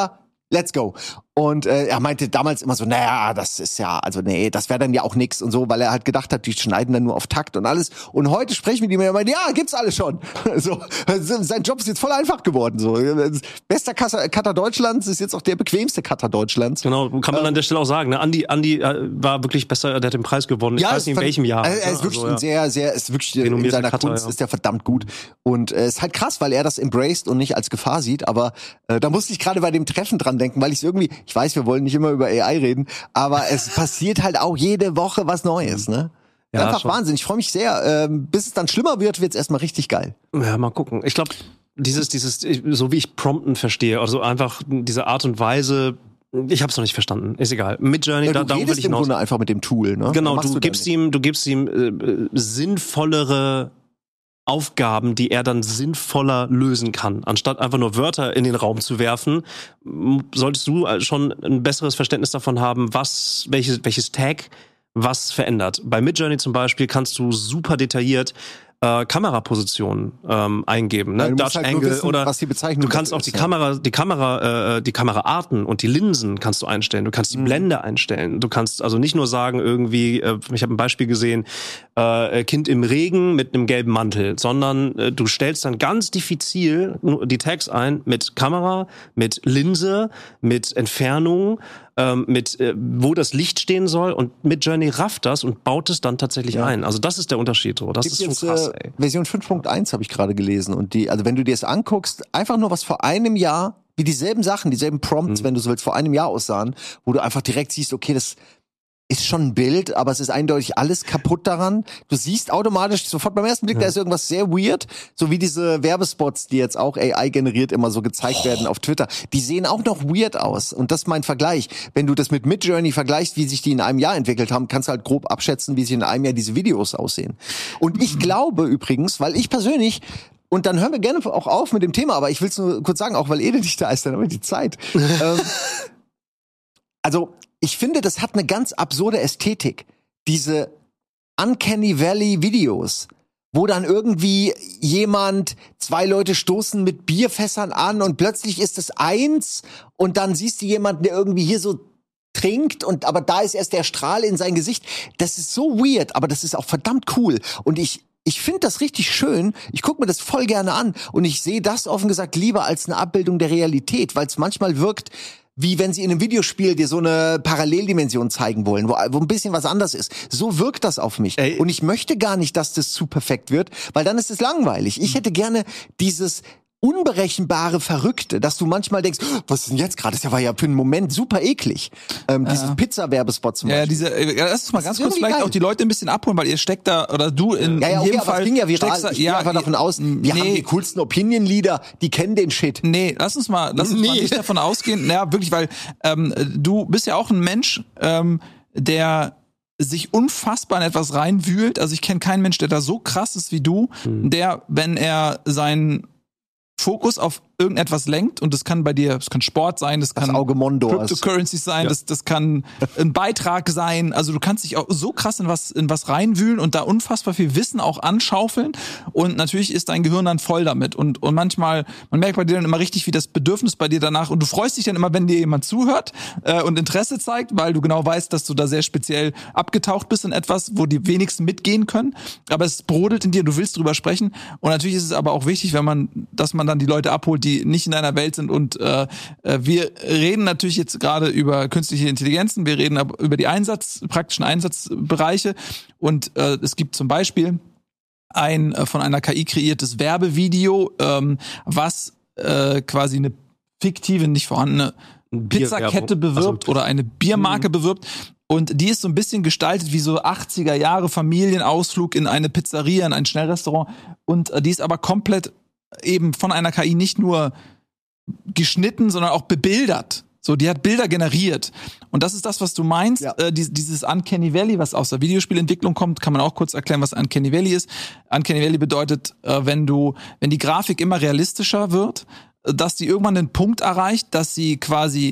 let's go. Und er meinte damals immer so, naja, das ist ja, also nee, das wäre dann ja auch nix und so, weil er halt gedacht hat, die schneiden dann nur auf Takt und alles. Und heute sprechen wir mit ihm und er meint, ja, gibt's alles schon. So, sein Job ist jetzt voll einfach geworden. So, bester Cutter Deutschlands ist jetzt auch der bequemste Cutter Deutschlands. Genau, kann man an der Stelle auch sagen. Ne? Andi war wirklich besser, der hat den Preis gewonnen. Ich weiß nicht in welchem Jahr. Er ist wirklich ist wirklich in seiner Cutter, Kunst ist der verdammt gut. Und ist halt krass, weil er das embraced und nicht als Gefahr sieht. Aber da musste ich gerade bei dem Treffen dran denken, weil ich irgendwie, ich weiß, wir wollen nicht immer über AI reden, aber es passiert halt auch jede Woche was Neues, ne? Ja, einfach schon. Wahnsinn. Ich freue mich sehr. Bis es dann schlimmer wird, wird's erstmal richtig geil. Ja, mal gucken. Ich glaube, dieses, so wie ich Prompten verstehe, also einfach diese Art und Weise, ich habe es noch nicht verstanden. Ist egal. Midjourney, darum will ich hinaus. Im Grunde einfach mit dem Tool, ne? Genau, du gibst ihm sinnvollere Aufgaben, die er dann sinnvoller lösen kann. Anstatt einfach nur Wörter in den Raum zu werfen, solltest du schon ein besseres Verständnis davon haben, welches Tag was verändert. Bei Midjourney zum Beispiel kannst du super detailliert Kamerapositionen eingeben, ne? Dutch halt Angle wissen, oder was die Bezeichnung du kannst auch die Kameraarten und die Linsen kannst du einstellen. Du kannst die Blende einstellen. Du kannst also nicht nur sagen irgendwie, ich habe ein Beispiel gesehen, Kind im Regen mit einem gelben Mantel, sondern du stellst dann ganz diffizil die Tags ein mit Kamera, mit Linse, mit Entfernung, mit wo das Licht stehen soll und Midjourney rafft das und baut es dann tatsächlich ein. Also das ist der Unterschied. Das ist schon krass, ey. Version 5.1 habe ich gerade gelesen und also wenn du dir das anguckst, einfach nur was vor einem Jahr, wie dieselben Sachen, dieselben Prompts, wenn du so willst, vor einem Jahr aussahen, wo du einfach direkt siehst, okay, das ist schon ein Bild, aber es ist eindeutig alles kaputt daran. Du siehst automatisch sofort beim ersten Blick, da ist irgendwas sehr weird, so wie diese Werbespots, die jetzt auch AI generiert immer so gezeigt werden auf Twitter. Die sehen auch noch weird aus und das ist mein Vergleich. Wenn du das mit Midjourney vergleichst, wie sich die in einem Jahr entwickelt haben, kannst du halt grob abschätzen, wie sich in einem Jahr diese Videos aussehen. Und ich glaube übrigens, weil ich persönlich und dann hören wir gerne auch auf mit dem Thema, aber ich will es nur kurz sagen, auch weil Ede nicht da ist, dann haben wir die Zeit. Also ich finde, das hat eine ganz absurde Ästhetik. Diese Uncanny Valley Videos, wo dann irgendwie zwei Leute stoßen mit Bierfässern an und plötzlich ist es eins und dann siehst du jemanden, der irgendwie hier so trinkt aber da ist erst der Strahl in sein Gesicht. Das ist so weird, aber das ist auch verdammt cool. Und ich finde das richtig schön. Ich gucke mir das voll gerne an und ich sehe das offen gesagt lieber als eine Abbildung der Realität, weil es manchmal wirkt, wie wenn sie in einem Videospiel dir so eine Paralleldimension zeigen wollen, wo ein bisschen was anders ist. So wirkt das auf mich. Und ich möchte gar nicht, dass das zu perfekt wird, weil dann ist es langweilig. Ich hätte gerne dieses unberechenbare Verrückte, dass du manchmal denkst, was ist denn jetzt gerade? Das war ja für einen Moment super eklig. Dieses Pizza-Werbespot zum Beispiel. Lass uns mal ganz kurz vielleicht auch die Leute ein bisschen abholen, weil ihr steckt da, oder du in jedem Fall. Das ging ja viral. Ich gehe einfach davon aus, wir haben die coolsten Opinion-Leader, die kennen den Shit. Nee, lass uns mal nicht davon ausgehen. Naja, wirklich, weil du bist ja auch ein Mensch, der sich unfassbar in etwas reinwühlt. Also ich kenne keinen Mensch, der da so krass ist wie du, der, wenn er seinen Fokus auf irgendetwas lenkt, und das kann bei dir, das kann Sport sein, das kann Cryptocurrencies sein, das kann ein Beitrag sein, also du kannst dich auch so krass in was reinwühlen und da unfassbar viel Wissen auch anschaufeln und natürlich ist dein Gehirn dann voll damit und manchmal, man merkt bei dir dann immer richtig, wie das Bedürfnis bei dir danach, und du freust dich dann immer, wenn dir jemand zuhört und Interesse zeigt, weil du genau weißt, dass du da sehr speziell abgetaucht bist in etwas, wo die wenigsten mitgehen können, aber es brodelt in dir, du willst drüber sprechen, und natürlich ist es aber auch wichtig, dass man dann die Leute abholt, die nicht in deiner Welt sind, und wir reden natürlich jetzt gerade über künstliche Intelligenzen, wir reden aber über die praktischen Einsatzbereiche, und es gibt zum Beispiel ein von einer KI kreiertes Werbevideo, was quasi eine fiktive, nicht vorhandene Pizzakette bewirbt oder eine Biermarke bewirbt. Und die ist so ein bisschen gestaltet wie so 80er Jahre Familienausflug in eine Pizzeria, in ein Schnellrestaurant, und die ist aber komplett eben von einer KI nicht nur geschnitten, sondern auch bebildert. So, die hat Bilder generiert. Und das ist das, was du meinst. Ja. Dieses Uncanny Valley, was aus der Videospielentwicklung kommt, kann man auch kurz erklären, was Uncanny Valley ist. Uncanny Valley bedeutet, wenn die Grafik immer realistischer wird, dass die irgendwann den Punkt erreicht, dass sie quasi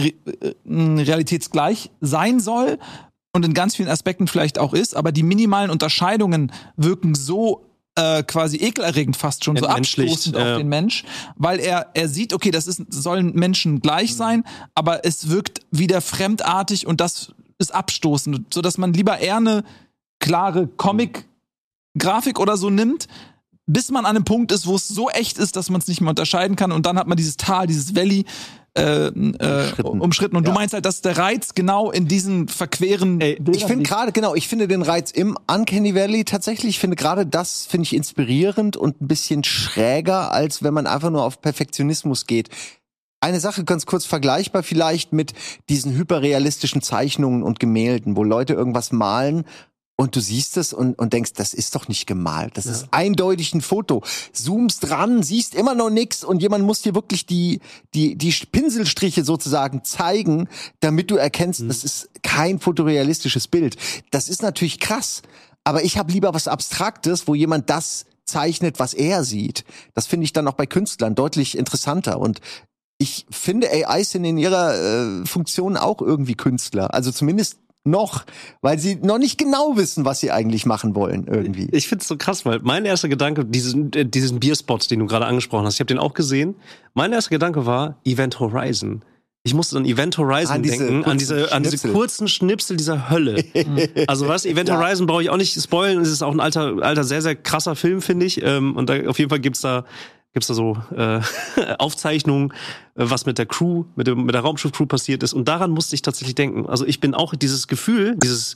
realitätsgleich sein soll und in ganz vielen Aspekten vielleicht auch ist, aber die minimalen Unterscheidungen wirken so quasi ekelerregend fast schon, so abstoßend auf den Mensch, weil er sieht, okay, sollen Menschen gleich sein, aber es wirkt wieder fremdartig und das ist abstoßend, sodass man lieber eher eine klare Comic-Grafik oder so nimmt, bis man an einem Punkt ist, wo es so echt ist, dass man es nicht mehr unterscheiden kann und dann hat man dieses Tal, dieses Valley umschritten. Und du meinst halt, dass der Reiz genau in diesen verqueren Bildern ich finde den Reiz im Uncanny Valley tatsächlich, ich finde gerade das, finde ich inspirierend und ein bisschen schräger, als wenn man einfach nur auf Perfektionismus geht. Eine Sache ganz kurz vergleichbar vielleicht mit diesen hyperrealistischen Zeichnungen und Gemälden, wo Leute irgendwas malen und du siehst es und denkst, das ist doch nicht gemalt. Das ist eindeutig ein Foto. Zoomst dran, siehst immer noch nix und jemand muss dir wirklich die Pinselstriche sozusagen zeigen, damit du erkennst, das ist kein fotorealistisches Bild. Das ist natürlich krass, aber ich habe lieber was Abstraktes, wo jemand das zeichnet, was er sieht. Das finde ich dann auch bei Künstlern deutlich interessanter und ich finde, AIs sind in ihrer Funktion auch irgendwie Künstler. Also zumindest noch, weil sie noch nicht genau wissen, was sie eigentlich machen wollen irgendwie. Ich find's so krass, weil mein erster Gedanke, diesen Bierspot, den du gerade angesprochen hast, ich habe den auch gesehen. Mein erster Gedanke war Event Horizon. Ich musste an Event Horizon denken, an diese kurzen Schnipsel dieser Hölle. Also was, Event Horizon brauche ich auch nicht spoilen, es ist auch ein alter, sehr, sehr krasser Film, finde ich. Und da, auf jeden Fall gibt's da so Aufzeichnungen, was mit der Crew, mit der Raumschiff-Crew passiert ist. Und daran musste ich tatsächlich denken. Also ich bin auch dieses Gefühl, dieses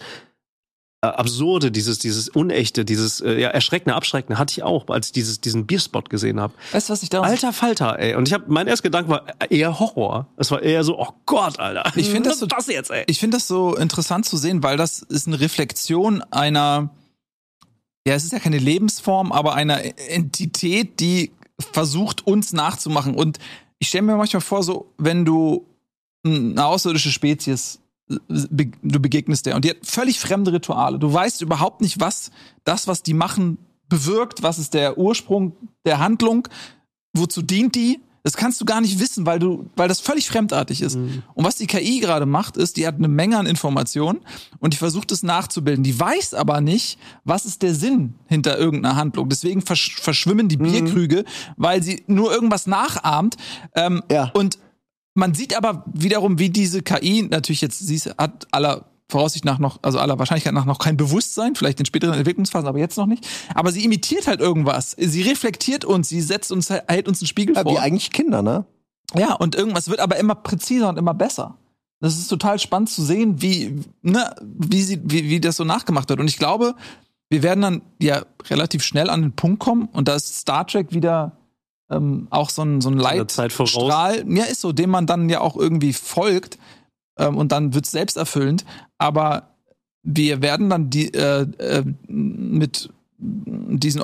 Absurde, dieses Unechte, dieses Erschreckende, Abschreckende hatte ich auch, als ich diesen Bierspot gesehen habe. Weißt du, was ich da... Alter Falter, ey. Und mein erster Gedanke war eher Horror. Es war eher so, oh Gott, Alter. Ich finde das so interessant zu sehen, weil das ist eine Reflexion einer... Ja, es ist ja keine Lebensform, aber einer Entität, die versucht, uns nachzumachen. Und ich stelle mir manchmal vor, so, wenn du eine außerirdische Spezies, du begegnest der und die hat völlig fremde Rituale. Du weißt überhaupt nicht, was die machen, bewirkt, was ist der Ursprung der Handlung, wozu dient die. Das kannst du gar nicht wissen, weil das völlig fremdartig ist. Und was die KI gerade macht, ist, die hat eine Menge an Informationen und die versucht es nachzubilden. Die weiß aber nicht, was ist der Sinn hinter irgendeiner Handlung. Deswegen verschwimmen die Bierkrüge, weil sie nur irgendwas nachahmt. Und man sieht aber wiederum, wie diese KI, natürlich jetzt, sie hat aller Voraussicht nach aller Wahrscheinlichkeit nach noch kein Bewusstsein, vielleicht in späteren Entwicklungsphasen, aber jetzt noch nicht. Aber sie imitiert halt irgendwas. Sie reflektiert uns, sie hält uns einen Spiegel vor. Wie eigentlich Kinder, ne? Ja, und irgendwas wird aber immer präziser und immer besser. Das ist total spannend zu sehen, wie das so nachgemacht wird. Und ich glaube, wir werden dann ja relativ schnell an den Punkt kommen und da ist Star Trek wieder auch so ein Leitstrahl, ja, ist so, dem man dann ja auch irgendwie folgt. Und dann wird's selbsterfüllend, aber wir werden dann mit diesen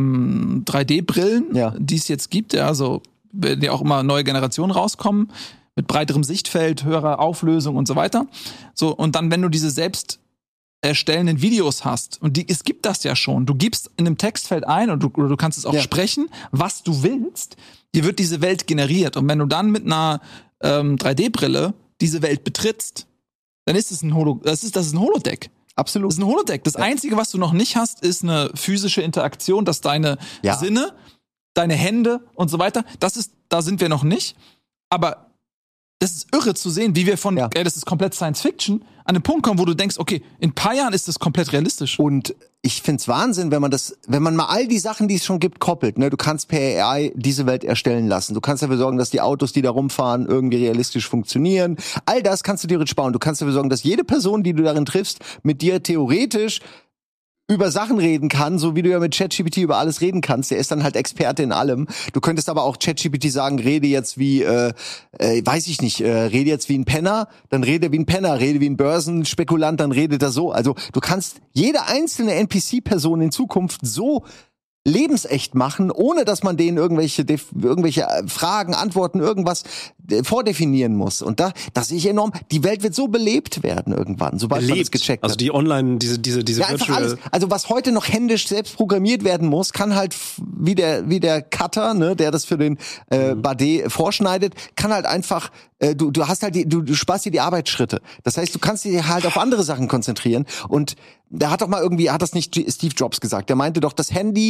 3D-Brillen, die es jetzt gibt, also werden ja auch immer neue Generationen rauskommen, mit breiterem Sichtfeld, höherer Auflösung und so weiter. So, und dann, wenn du diese selbst erstellenden Videos hast, und es gibt das ja schon, du gibst in einem Textfeld ein und du kannst es auch sprechen, was du willst, dir wird diese Welt generiert. Und wenn du dann mit einer 3D-Brille diese Welt betrittst, dann ist es das ist ein Holodeck. Absolut. Das ist ein Holodeck. Das Einzige, was du noch nicht hast, ist eine physische Interaktion, dass deine Sinne, deine Hände und so weiter, da sind wir noch nicht. Aber das ist irre zu sehen, wie wir das ist komplett Science Fiction, an den Punkt kommen, wo du denkst, okay, in ein paar Jahren ist das komplett realistisch. Und ich find's Wahnsinn, wenn man mal all die Sachen, die es schon gibt, koppelt, ne? Du kannst per AI diese Welt erstellen lassen. Du kannst dafür sorgen, dass die Autos, die da rumfahren, irgendwie realistisch funktionieren. All das kannst du theoretisch bauen. Du kannst dafür sorgen, dass jede Person, die du darin triffst, mit dir theoretisch über Sachen reden kann, so wie du ja mit ChatGPT über alles reden kannst. Der ist dann halt Experte in allem. Du könntest aber auch ChatGPT sagen, rede jetzt wie, weiß ich nicht, rede jetzt wie ein Penner, dann rede wie ein Penner, rede wie ein Börsenspekulant, dann redet er so. Also du kannst jede einzelne NPC-Person in Zukunft so lebensecht machen, ohne dass man denen irgendwelche Fragen, Antworten, irgendwas vordefinieren muss. Und da sehe ich enorm, die Welt wird so belebt werden irgendwann, sobald man es gecheckt hat. Also die online, diese Virtual... Alles. Also was heute noch händisch selbst programmiert werden muss, kann halt wie der Cutter, ne, der das für den Bade vorschneidet, kann halt einfach du hast halt du sparst dir die Arbeitsschritte. Das heißt, du kannst dich halt auf andere Sachen konzentrieren. Und da hat das nicht Steve Jobs gesagt. Der meinte doch, das Handy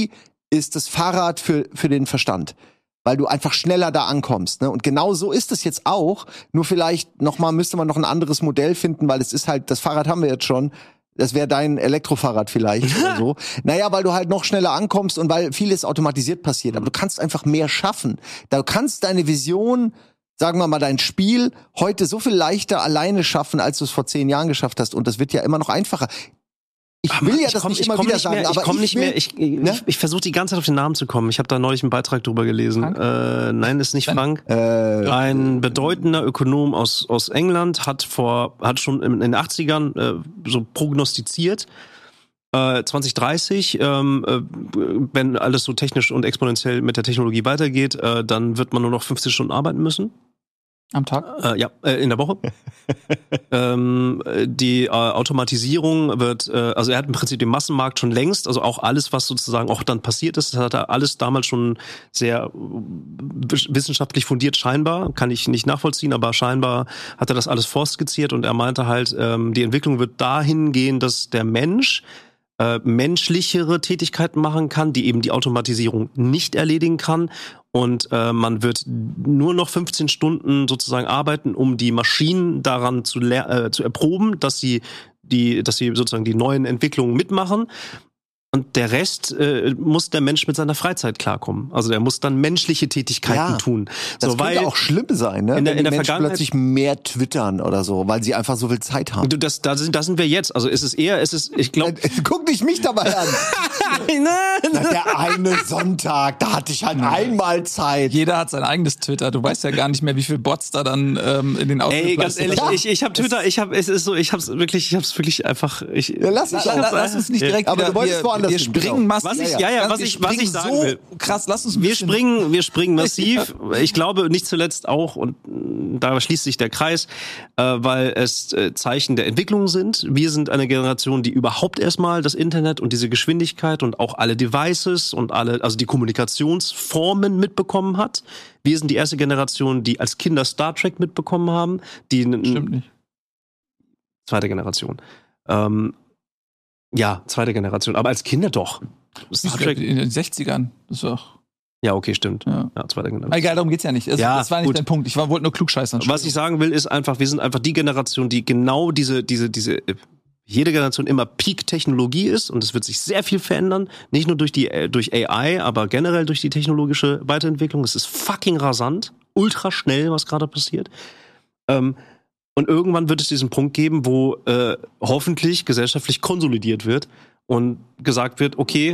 ist das Fahrrad für den Verstand. Weil du einfach schneller da ankommst. Ne? Und genau so ist es jetzt auch. Nur vielleicht müsste man noch ein anderes Modell finden, weil es ist halt, das Fahrrad haben wir jetzt schon. Das wäre dein Elektrofahrrad vielleicht oder so. Naja, weil du halt noch schneller ankommst und weil vieles automatisiert passiert. Aber du kannst einfach mehr schaffen. Du kannst deine Vision, sagen wir mal, dein Spiel heute so viel leichter alleine schaffen, als du es vor 10 Jahren geschafft hast. Und das wird ja immer noch einfacher. Ich will ja das nicht immer wieder sagen, aber ich versuche die ganze Zeit auf den Namen zu kommen. Ich habe da neulich einen Beitrag drüber gelesen. Nein, ist nicht Frank. Ein bedeutender Ökonom aus England hat schon in den 80ern so prognostiziert, 2030, wenn alles so technisch und exponentiell mit der Technologie weitergeht, dann wird man nur noch 15 Stunden arbeiten müssen. Am Tag? In der Woche. Die Automatisierung wird, also er hat im Prinzip den Massenmarkt schon längst, also auch alles, was sozusagen auch dann passiert ist, das hat er alles damals schon sehr wissenschaftlich fundiert scheinbar, kann ich nicht nachvollziehen, aber scheinbar hat er das alles vorskizziert und er meinte halt, die Entwicklung wird dahin gehen, dass der Mensch menschlichere Tätigkeiten machen kann, die eben die Automatisierung nicht erledigen kann. Und man wird nur noch 15 Stunden sozusagen arbeiten, um die Maschinen daran zu erproben, dass sie sozusagen die neuen Entwicklungen mitmachen. Und der Rest muss der Mensch mit seiner Freizeit klarkommen. Also der muss dann menschliche Tätigkeiten tun. Das könnte auch schlimm sein, ne? Wenn die Menschen Vergangenheit plötzlich mehr twittern oder so, weil sie einfach so viel Zeit haben. Da sind wir jetzt. Also ich glaube... Guck nicht mich dabei an. Nein. Der eine Sonntag, da hatte ich halt einmal Zeit. Jeder hat sein eigenes Twitter. Du weißt ja gar nicht mehr, wie viele Bots da dann in den Ausschnitt. Ey, ganz ehrlich, ich habe Twitter, ich hab's wirklich einfach... Lass uns nicht direkt aber wieder, du wolltest wir springen massiv. Was ich sagen will. Krass, lass uns wir springen massiv. Ich glaube nicht zuletzt auch, und da schließt sich der Kreis, weil es Zeichen der Entwicklung sind. Wir sind eine Generation, die überhaupt erstmal das Internet und diese Geschwindigkeit und auch alle Devices und also die Kommunikationsformen mitbekommen hat. Wir sind die erste Generation, die als Kinder Star Trek mitbekommen haben. Stimmt nicht. Zweite Generation. Ja, zweite Generation, aber als Kinder doch. Star Trek in den 60ern. Das war auch. Ja, okay, stimmt. Ja, zweite Generation. Egal, darum geht's ja nicht. Das war nicht dein Punkt. Ich wollte nur klugscheißern. Was ich sagen will, ist einfach, wir sind einfach die Generation, die genau diese jede Generation immer Peak-Technologie ist und es wird sich sehr viel verändern. Nicht nur durch AI, aber generell durch die technologische Weiterentwicklung. Es ist fucking rasant, ultra schnell, was gerade passiert. Und irgendwann wird es diesen Punkt geben, wo hoffentlich gesellschaftlich konsolidiert wird und gesagt wird, okay,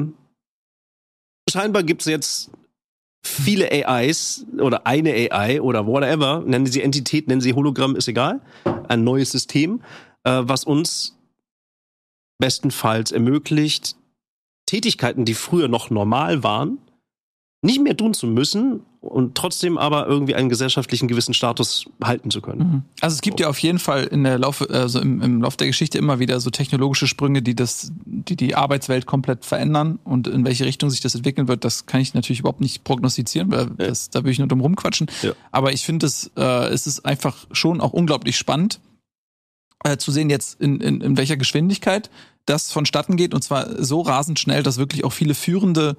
scheinbar gibt es jetzt viele AIs oder eine AI oder whatever, nennen sie Entität, nennen sie Hologramm, ist egal, ein neues System, was uns bestenfalls ermöglicht, Tätigkeiten, die früher noch normal waren, nicht mehr tun zu müssen und trotzdem aber irgendwie einen gesellschaftlichen gewissen Status halten zu können. Also es gibt ja auf jeden Fall im Lauf der Geschichte immer wieder so technologische Sprünge, die Arbeitswelt komplett verändern und in welche Richtung sich das entwickeln wird, das kann ich natürlich überhaupt nicht prognostizieren, weil da will ich nur drum rumquatschen. Ja. Aber ich finde, es ist einfach schon auch unglaublich spannend zu sehen jetzt in welcher Geschwindigkeit das vonstatten geht und zwar so rasend schnell, dass wirklich auch viele führende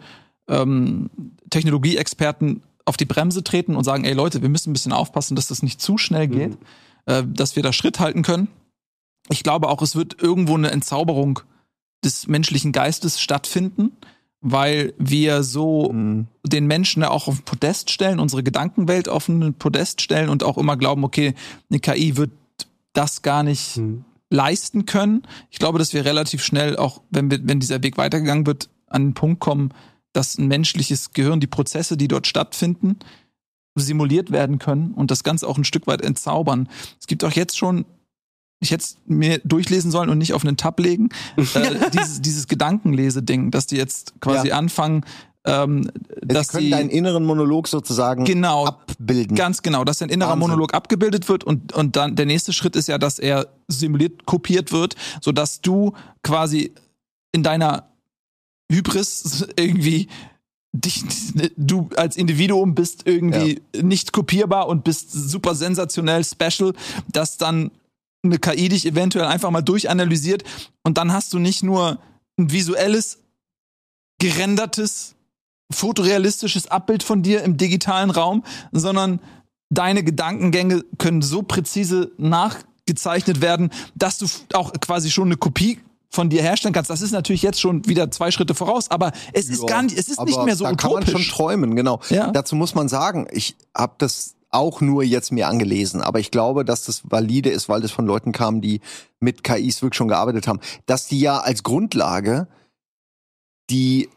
Technologieexperten auf die Bremse treten und sagen, ey Leute, wir müssen ein bisschen aufpassen, dass das nicht zu schnell geht, dass wir da Schritt halten können. Ich glaube auch, es wird irgendwo eine Entzauberung des menschlichen Geistes stattfinden, weil wir so den Menschen auch auf ein Podest stellen, unsere Gedankenwelt auf ein Podest stellen und auch immer glauben, okay, eine KI wird das gar nicht leisten können. Ich glaube, dass wir relativ schnell auch, wenn dieser Weg weitergegangen wird, an den Punkt kommen, dass ein menschliches Gehirn, die Prozesse, die dort stattfinden, simuliert werden können und das Ganze auch ein Stück weit entzaubern. Es gibt auch jetzt schon, ich hätte es mir durchlesen sollen und nicht auf einen Tab legen, dieses Gedankenlese-Ding, dass die jetzt quasi anfangen, dass sie können deinen inneren Monolog sozusagen abbilden. Ganz genau, dass dein innerer Monolog abgebildet wird und dann der nächste Schritt ist ja, dass er simuliert, kopiert wird, sodass du quasi in deiner Hybris irgendwie du als Individuum bist irgendwie nicht kopierbar und bist super sensationell special, dass dann eine KI dich eventuell einfach mal durchanalysiert und dann hast du nicht nur ein visuelles gerendertes, fotorealistisches Abbild von dir im digitalen Raum, sondern deine Gedankengänge können so präzise nachgezeichnet werden, dass du auch quasi schon eine Kopie von dir herstellen kannst. Das ist natürlich jetzt schon wieder 2 Schritte voraus, aber es ist nicht mehr so da utopisch. Kann man schon träumen, genau. Ja. Dazu muss man sagen, ich habe das auch nur jetzt mir angelesen, aber ich glaube, dass das valide ist, weil das von Leuten kam, die mit KIs wirklich schon gearbeitet haben, dass die ja als Grundlage die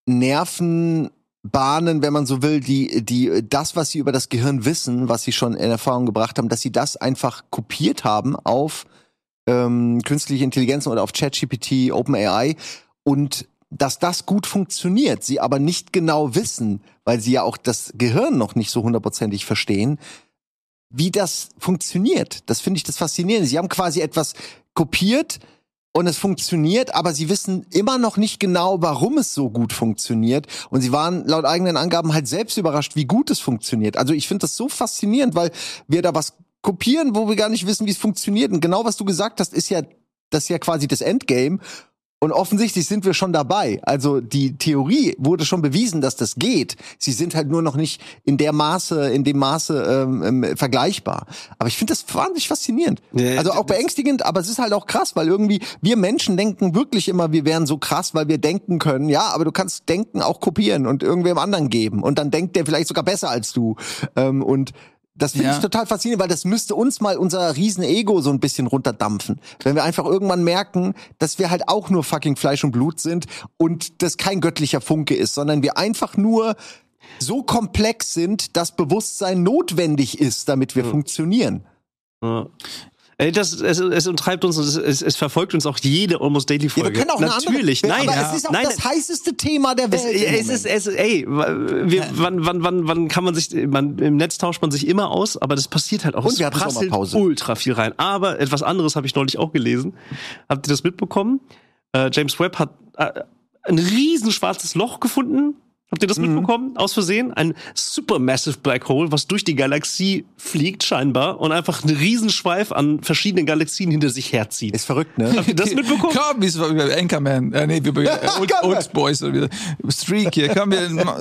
Nervenbahnen, wenn man so will, das, was sie über das Gehirn wissen, was sie schon in Erfahrung gebracht haben, dass sie das einfach kopiert haben auf künstliche Intelligenzen oder auf ChatGPT, OpenAI und dass das gut funktioniert, sie aber nicht genau wissen, weil sie ja auch das Gehirn noch nicht so 100%ig verstehen, wie das funktioniert. Das finde ich das Faszinierende. Sie haben quasi etwas kopiert und es funktioniert, aber sie wissen immer noch nicht genau, warum es so gut funktioniert. Und sie waren laut eigenen Angaben halt selbst überrascht, wie gut es funktioniert. Also ich finde das so faszinierend, weil wir da was kopieren, wo wir gar nicht wissen, wie es funktioniert. Und genau was du gesagt hast, ist ja quasi das Endgame. Und offensichtlich sind wir schon dabei. Also die Theorie wurde schon bewiesen, dass das geht. Sie sind halt nur noch nicht in dem Maße vergleichbar. Aber ich finde das wahnsinnig faszinierend. Ja, also auch beängstigend, aber es ist halt auch krass, weil irgendwie wir Menschen denken wirklich immer, wir wären so krass, weil wir denken können. Ja, aber du kannst Denken auch kopieren und irgendwem anderen geben. Und dann denkt der vielleicht sogar besser als du. Und das finde ich total faszinierend, weil das müsste uns mal unser Riesen-Ego so ein bisschen runterdampfen. Wenn wir einfach irgendwann merken, dass wir halt auch nur fucking Fleisch und Blut sind und das kein göttlicher Funke ist, sondern wir einfach nur so komplex sind, dass Bewusstsein notwendig ist, damit wir funktionieren. Ja. Es umtreibt uns und es verfolgt uns auch jede Almost Daily Folge. Ja, wir können auch natürlich, nein, aber es ist auch das heißeste Thema der Welt. Wann kann man sich, im Netz tauscht man sich immer aus, aber das passiert halt auch. Und wir hatten Sommerpause. Ultra viel rein. Aber etwas anderes habe ich neulich auch gelesen. Habt ihr das mitbekommen? James Webb hat ein riesen schwarzes Loch gefunden. Habt ihr das mitbekommen? Aus Versehen? Ein supermassive Black Hole, was durch die Galaxie fliegt scheinbar und einfach einen Riesenschweif an verschiedenen Galaxien hinter sich herzieht. Ist verrückt, ne? Habt ihr das mitbekommen? Komm, wie ist Anchorman. Old Boys oder Streak hier. Komm,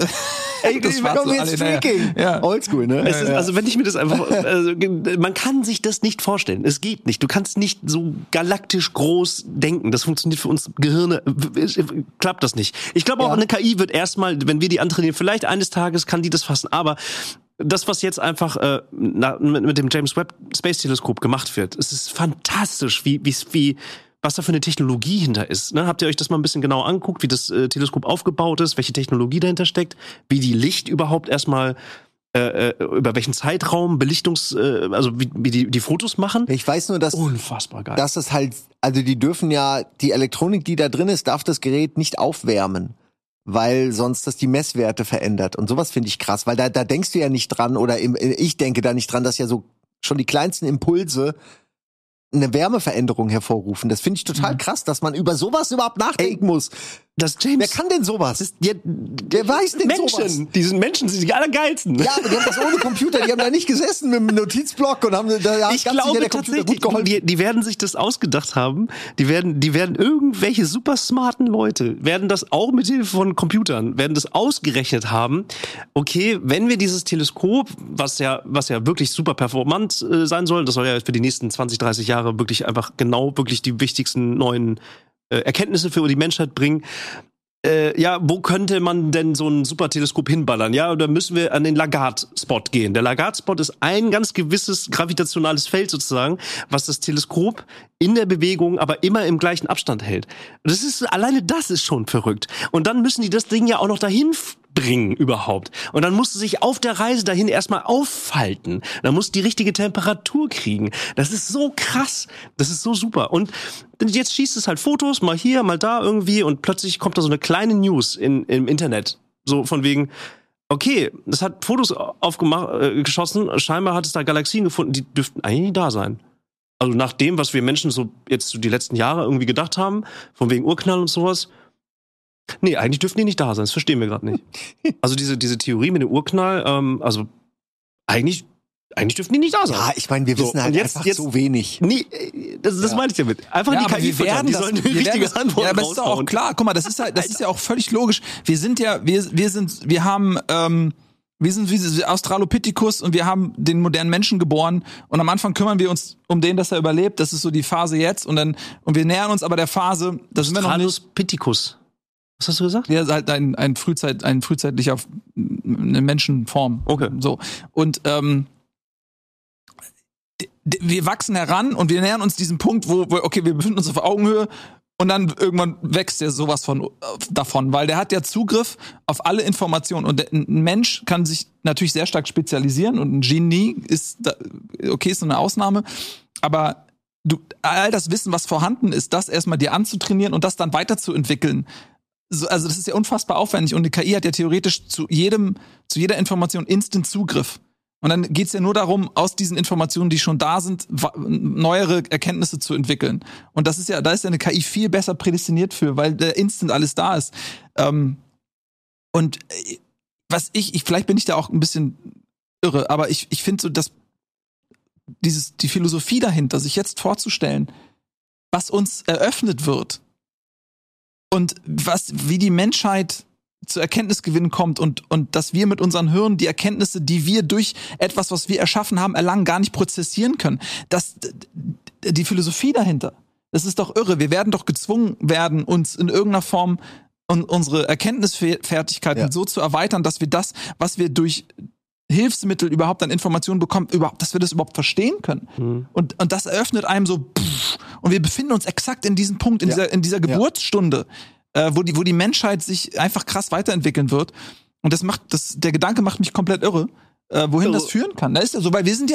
Streaking. Ja. Oldschool, ne? Also wenn ich mir das einfach, man kann sich das nicht vorstellen. Es geht nicht. Du kannst nicht so galaktisch groß denken. Das funktioniert für uns Gehirne, klappt das nicht. Ich glaube auch, eine KI wird erstmal, wenn wir die antrainieren, vielleicht eines Tages kann die das fassen. Aber das, was jetzt einfach mit dem James Webb Space Teleskop gemacht wird, es ist fantastisch, wie was da für eine Technologie hinter ist. Ne? Habt ihr euch das mal ein bisschen genau angeguckt, wie das Teleskop aufgebaut ist, welche Technologie dahinter steckt, wie die Licht überhaupt erstmal über welchen Zeitraum also wie die Fotos machen? Ich weiß nur, dass unfassbar geil. Dass es halt, also die dürfen ja, die Elektronik, die da drin ist, darf das Gerät nicht aufwärmen, weil sonst das die Messwerte verändert. Und sowas finde ich krass, weil da denkst du ja nicht dran, oder ich denke da nicht dran, dass ja so schon die kleinsten Impulse eine Wärmeveränderung hervorrufen. Das finde ich total krass, dass man über sowas überhaupt nachdenken muss. Wer kann denn sowas? Wer weiß denn sowas? Die sind Menschen, die sind die allergeilsten. Ja, aber die haben das ohne Computer. Die haben da nicht gesessen mit einem Notizblock und haben da ich glaube der Computer gut geholfen. Die werden sich das ausgedacht haben. Die werden irgendwelche super smarten Leute werden das auch mit Hilfe von Computern werden das ausgerechnet haben. Okay, wenn wir dieses Teleskop, was ja wirklich super performant sein soll, das soll ja für die nächsten 20, 30 Jahre wirklich einfach genau wirklich die wichtigsten neuen Erkenntnisse für die Menschheit bringen. Wo könnte man denn so ein Superteleskop hinballern? Ja, da müssen wir an den Lagarde-Spot gehen. Der Lagarde-Spot ist ein ganz gewisses gravitationales Feld sozusagen, was das Teleskop in der Bewegung, aber immer im gleichen Abstand hält. Alleine das ist schon verrückt. Und dann müssen die das Ding ja auch noch dahin bringen überhaupt. Und dann musst du sich auf der Reise dahin erstmal aufhalten. Dann musst du die richtige Temperatur kriegen. Das ist so krass. Das ist so super. Und jetzt schießt es halt Fotos, mal hier, mal da irgendwie, und plötzlich kommt da so eine kleine News im Internet. So von wegen, okay, das hat Fotos geschossen, scheinbar hat es da Galaxien gefunden, die dürften eigentlich nicht da sein. Also nach dem, was wir Menschen so jetzt so die letzten Jahre irgendwie gedacht haben, von wegen Urknall und sowas. Nee, eigentlich dürfen die nicht da sein, das verstehen wir gerade nicht. Also diese Theorie mit dem Urknall, also eigentlich Eigentlich dürfen die nicht da sein. Ja, ich meine, wir wissen halt einfach so wenig. Nee, das meine ich damit. Einfach die KI füttern, die sollen die richtige Antwort Ja, aber es ist doch auch klar. Guck mal, das ist ja auch völlig logisch. Wir sind wie Australopithecus und wir haben den modernen Menschen geboren und am Anfang kümmern wir uns um den, dass er überlebt. Das ist so die Phase jetzt und wir nähern uns aber der Phase, da sind wir noch nicht. Australopithecus. Was hast du gesagt? Ja, halt ein frühzeitlicher eine Menschenform. Okay. So. Und wir wachsen heran und wir nähern uns diesem Punkt, wo okay, wir befinden uns auf Augenhöhe und dann irgendwann wächst der sowas davon, weil der hat ja Zugriff auf alle Informationen und ein Mensch kann sich natürlich sehr stark spezialisieren und ein Genie ist so eine Ausnahme, aber all das Wissen, was vorhanden ist, das erstmal dir anzutrainieren und das dann weiterzuentwickeln. Also das ist ja unfassbar aufwendig und die KI hat ja theoretisch zu jeder Information instant Zugriff. Und dann geht's ja nur darum, aus diesen Informationen, die schon da sind, neuere Erkenntnisse zu entwickeln. Und da ist ja eine KI viel besser prädestiniert für, weil der instant alles da ist. Und was vielleicht bin ich da auch ein bisschen irre, aber ich finde so, dass die Philosophie dahinter, sich jetzt vorzustellen, was uns eröffnet wird und wie die Menschheit zu Erkenntnisgewinn kommt und dass wir mit unseren Hirnen die Erkenntnisse, die wir durch etwas, was wir erschaffen haben, erlangen, gar nicht prozessieren können. Die Philosophie dahinter, das ist doch irre. Wir werden doch gezwungen werden, uns in irgendeiner Form unsere Erkenntnisfertigkeiten so zu erweitern, dass wir das, was wir durch Hilfsmittel überhaupt an Informationen bekommen, dass wir das überhaupt verstehen können. Mhm. Und das eröffnet einem so, und wir befinden uns exakt in diesem Punkt, in dieser Geburtsstunde, wo die Menschheit sich einfach krass weiterentwickeln wird. Und der Gedanke macht mich komplett irre, wohin das führen kann. Da ist ja so, weil wir sind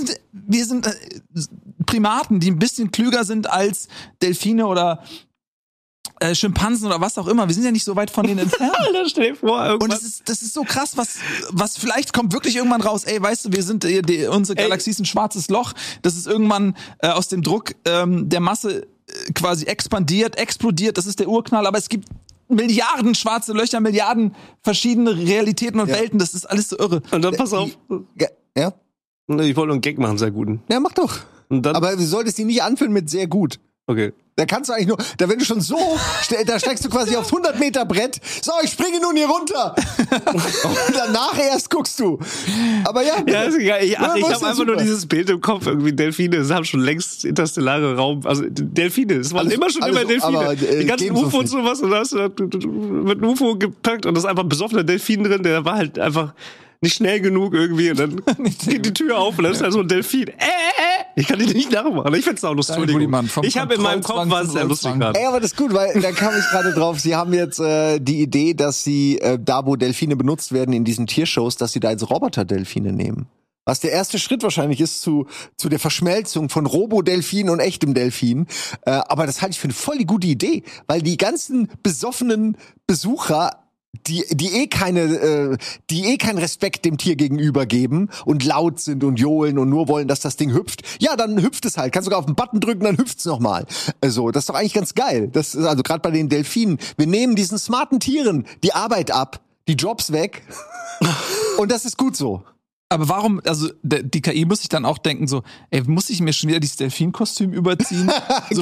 Primaten, die ein bisschen klüger sind als Delfine oder Schimpansen oder was auch immer. Wir sind ja nicht so weit von denen entfernt. Alter, stell dir vor, und das ist so krass, was vielleicht kommt wirklich irgendwann raus. Ey, weißt du, wir sind unsere Galaxie ist ein schwarzes Loch. Das ist irgendwann aus dem Druck der Masse quasi explodiert. Das ist der Urknall. Aber es gibt Milliarden schwarze Löcher, Milliarden verschiedene Realitäten und Welten. Das ist alles so irre. Und dann pass auf. Ja. Ich wollte einen Gag machen, sehr guten. Ja, mach doch. Und dann, aber du solltest die nicht anfühlen mit sehr gut. Okay. Da kannst du eigentlich nur, wenn du schon so, da steigst du quasi aufs 100 Meter Brett. So, ich springe nun hier runter. Und danach erst guckst du. Aber ja. Ja, ist egal. Ich habe einfach nur dieses Bild im Kopf. Irgendwie Delfine, es haben schon längst interstellare Raum. Also Delfine, es waren immer schon Delfine. Aber, die ganzen UFO und sowas. Und da hast du mit einem UFO gepackt und da ist einfach ein besoffener Delfin drin, der war halt einfach nicht schnell genug irgendwie und dann geht die Tür auf und dann ist da so ein Delfin. Ich kann die nicht nachmachen. Ich find's auch lustig. Ich habe in meinem Kopf was sehr lustig gerade. Ey, aber das ist gut, weil da kam ich gerade drauf. Sie haben jetzt die Idee, dass sie da, wo Delfine benutzt werden in diesen Tiershows, dass sie da jetzt Roboter-Delfine nehmen. Was der erste Schritt wahrscheinlich ist zu der Verschmelzung von Robo-Delfin und echtem Delfin. Aber das halte ich für eine voll die gute Idee, weil die ganzen besoffenen Besucher die keinen Respekt dem Tier gegenüber geben und laut sind und johlen und nur wollen, dass das Ding hüpft. Ja, dann hüpft es halt. Kannst sogar auf den Button drücken, dann hüpft's nochmal. Also, das ist doch eigentlich ganz geil. Das ist also gerade bei den Delfinen. Wir nehmen diesen smarten Tieren die Arbeit ab, die Jobs weg. Und das ist gut so. Aber warum, also die KI muss sich dann auch denken so, ey, muss ich mir schon wieder dieses Delfin-Kostüm überziehen?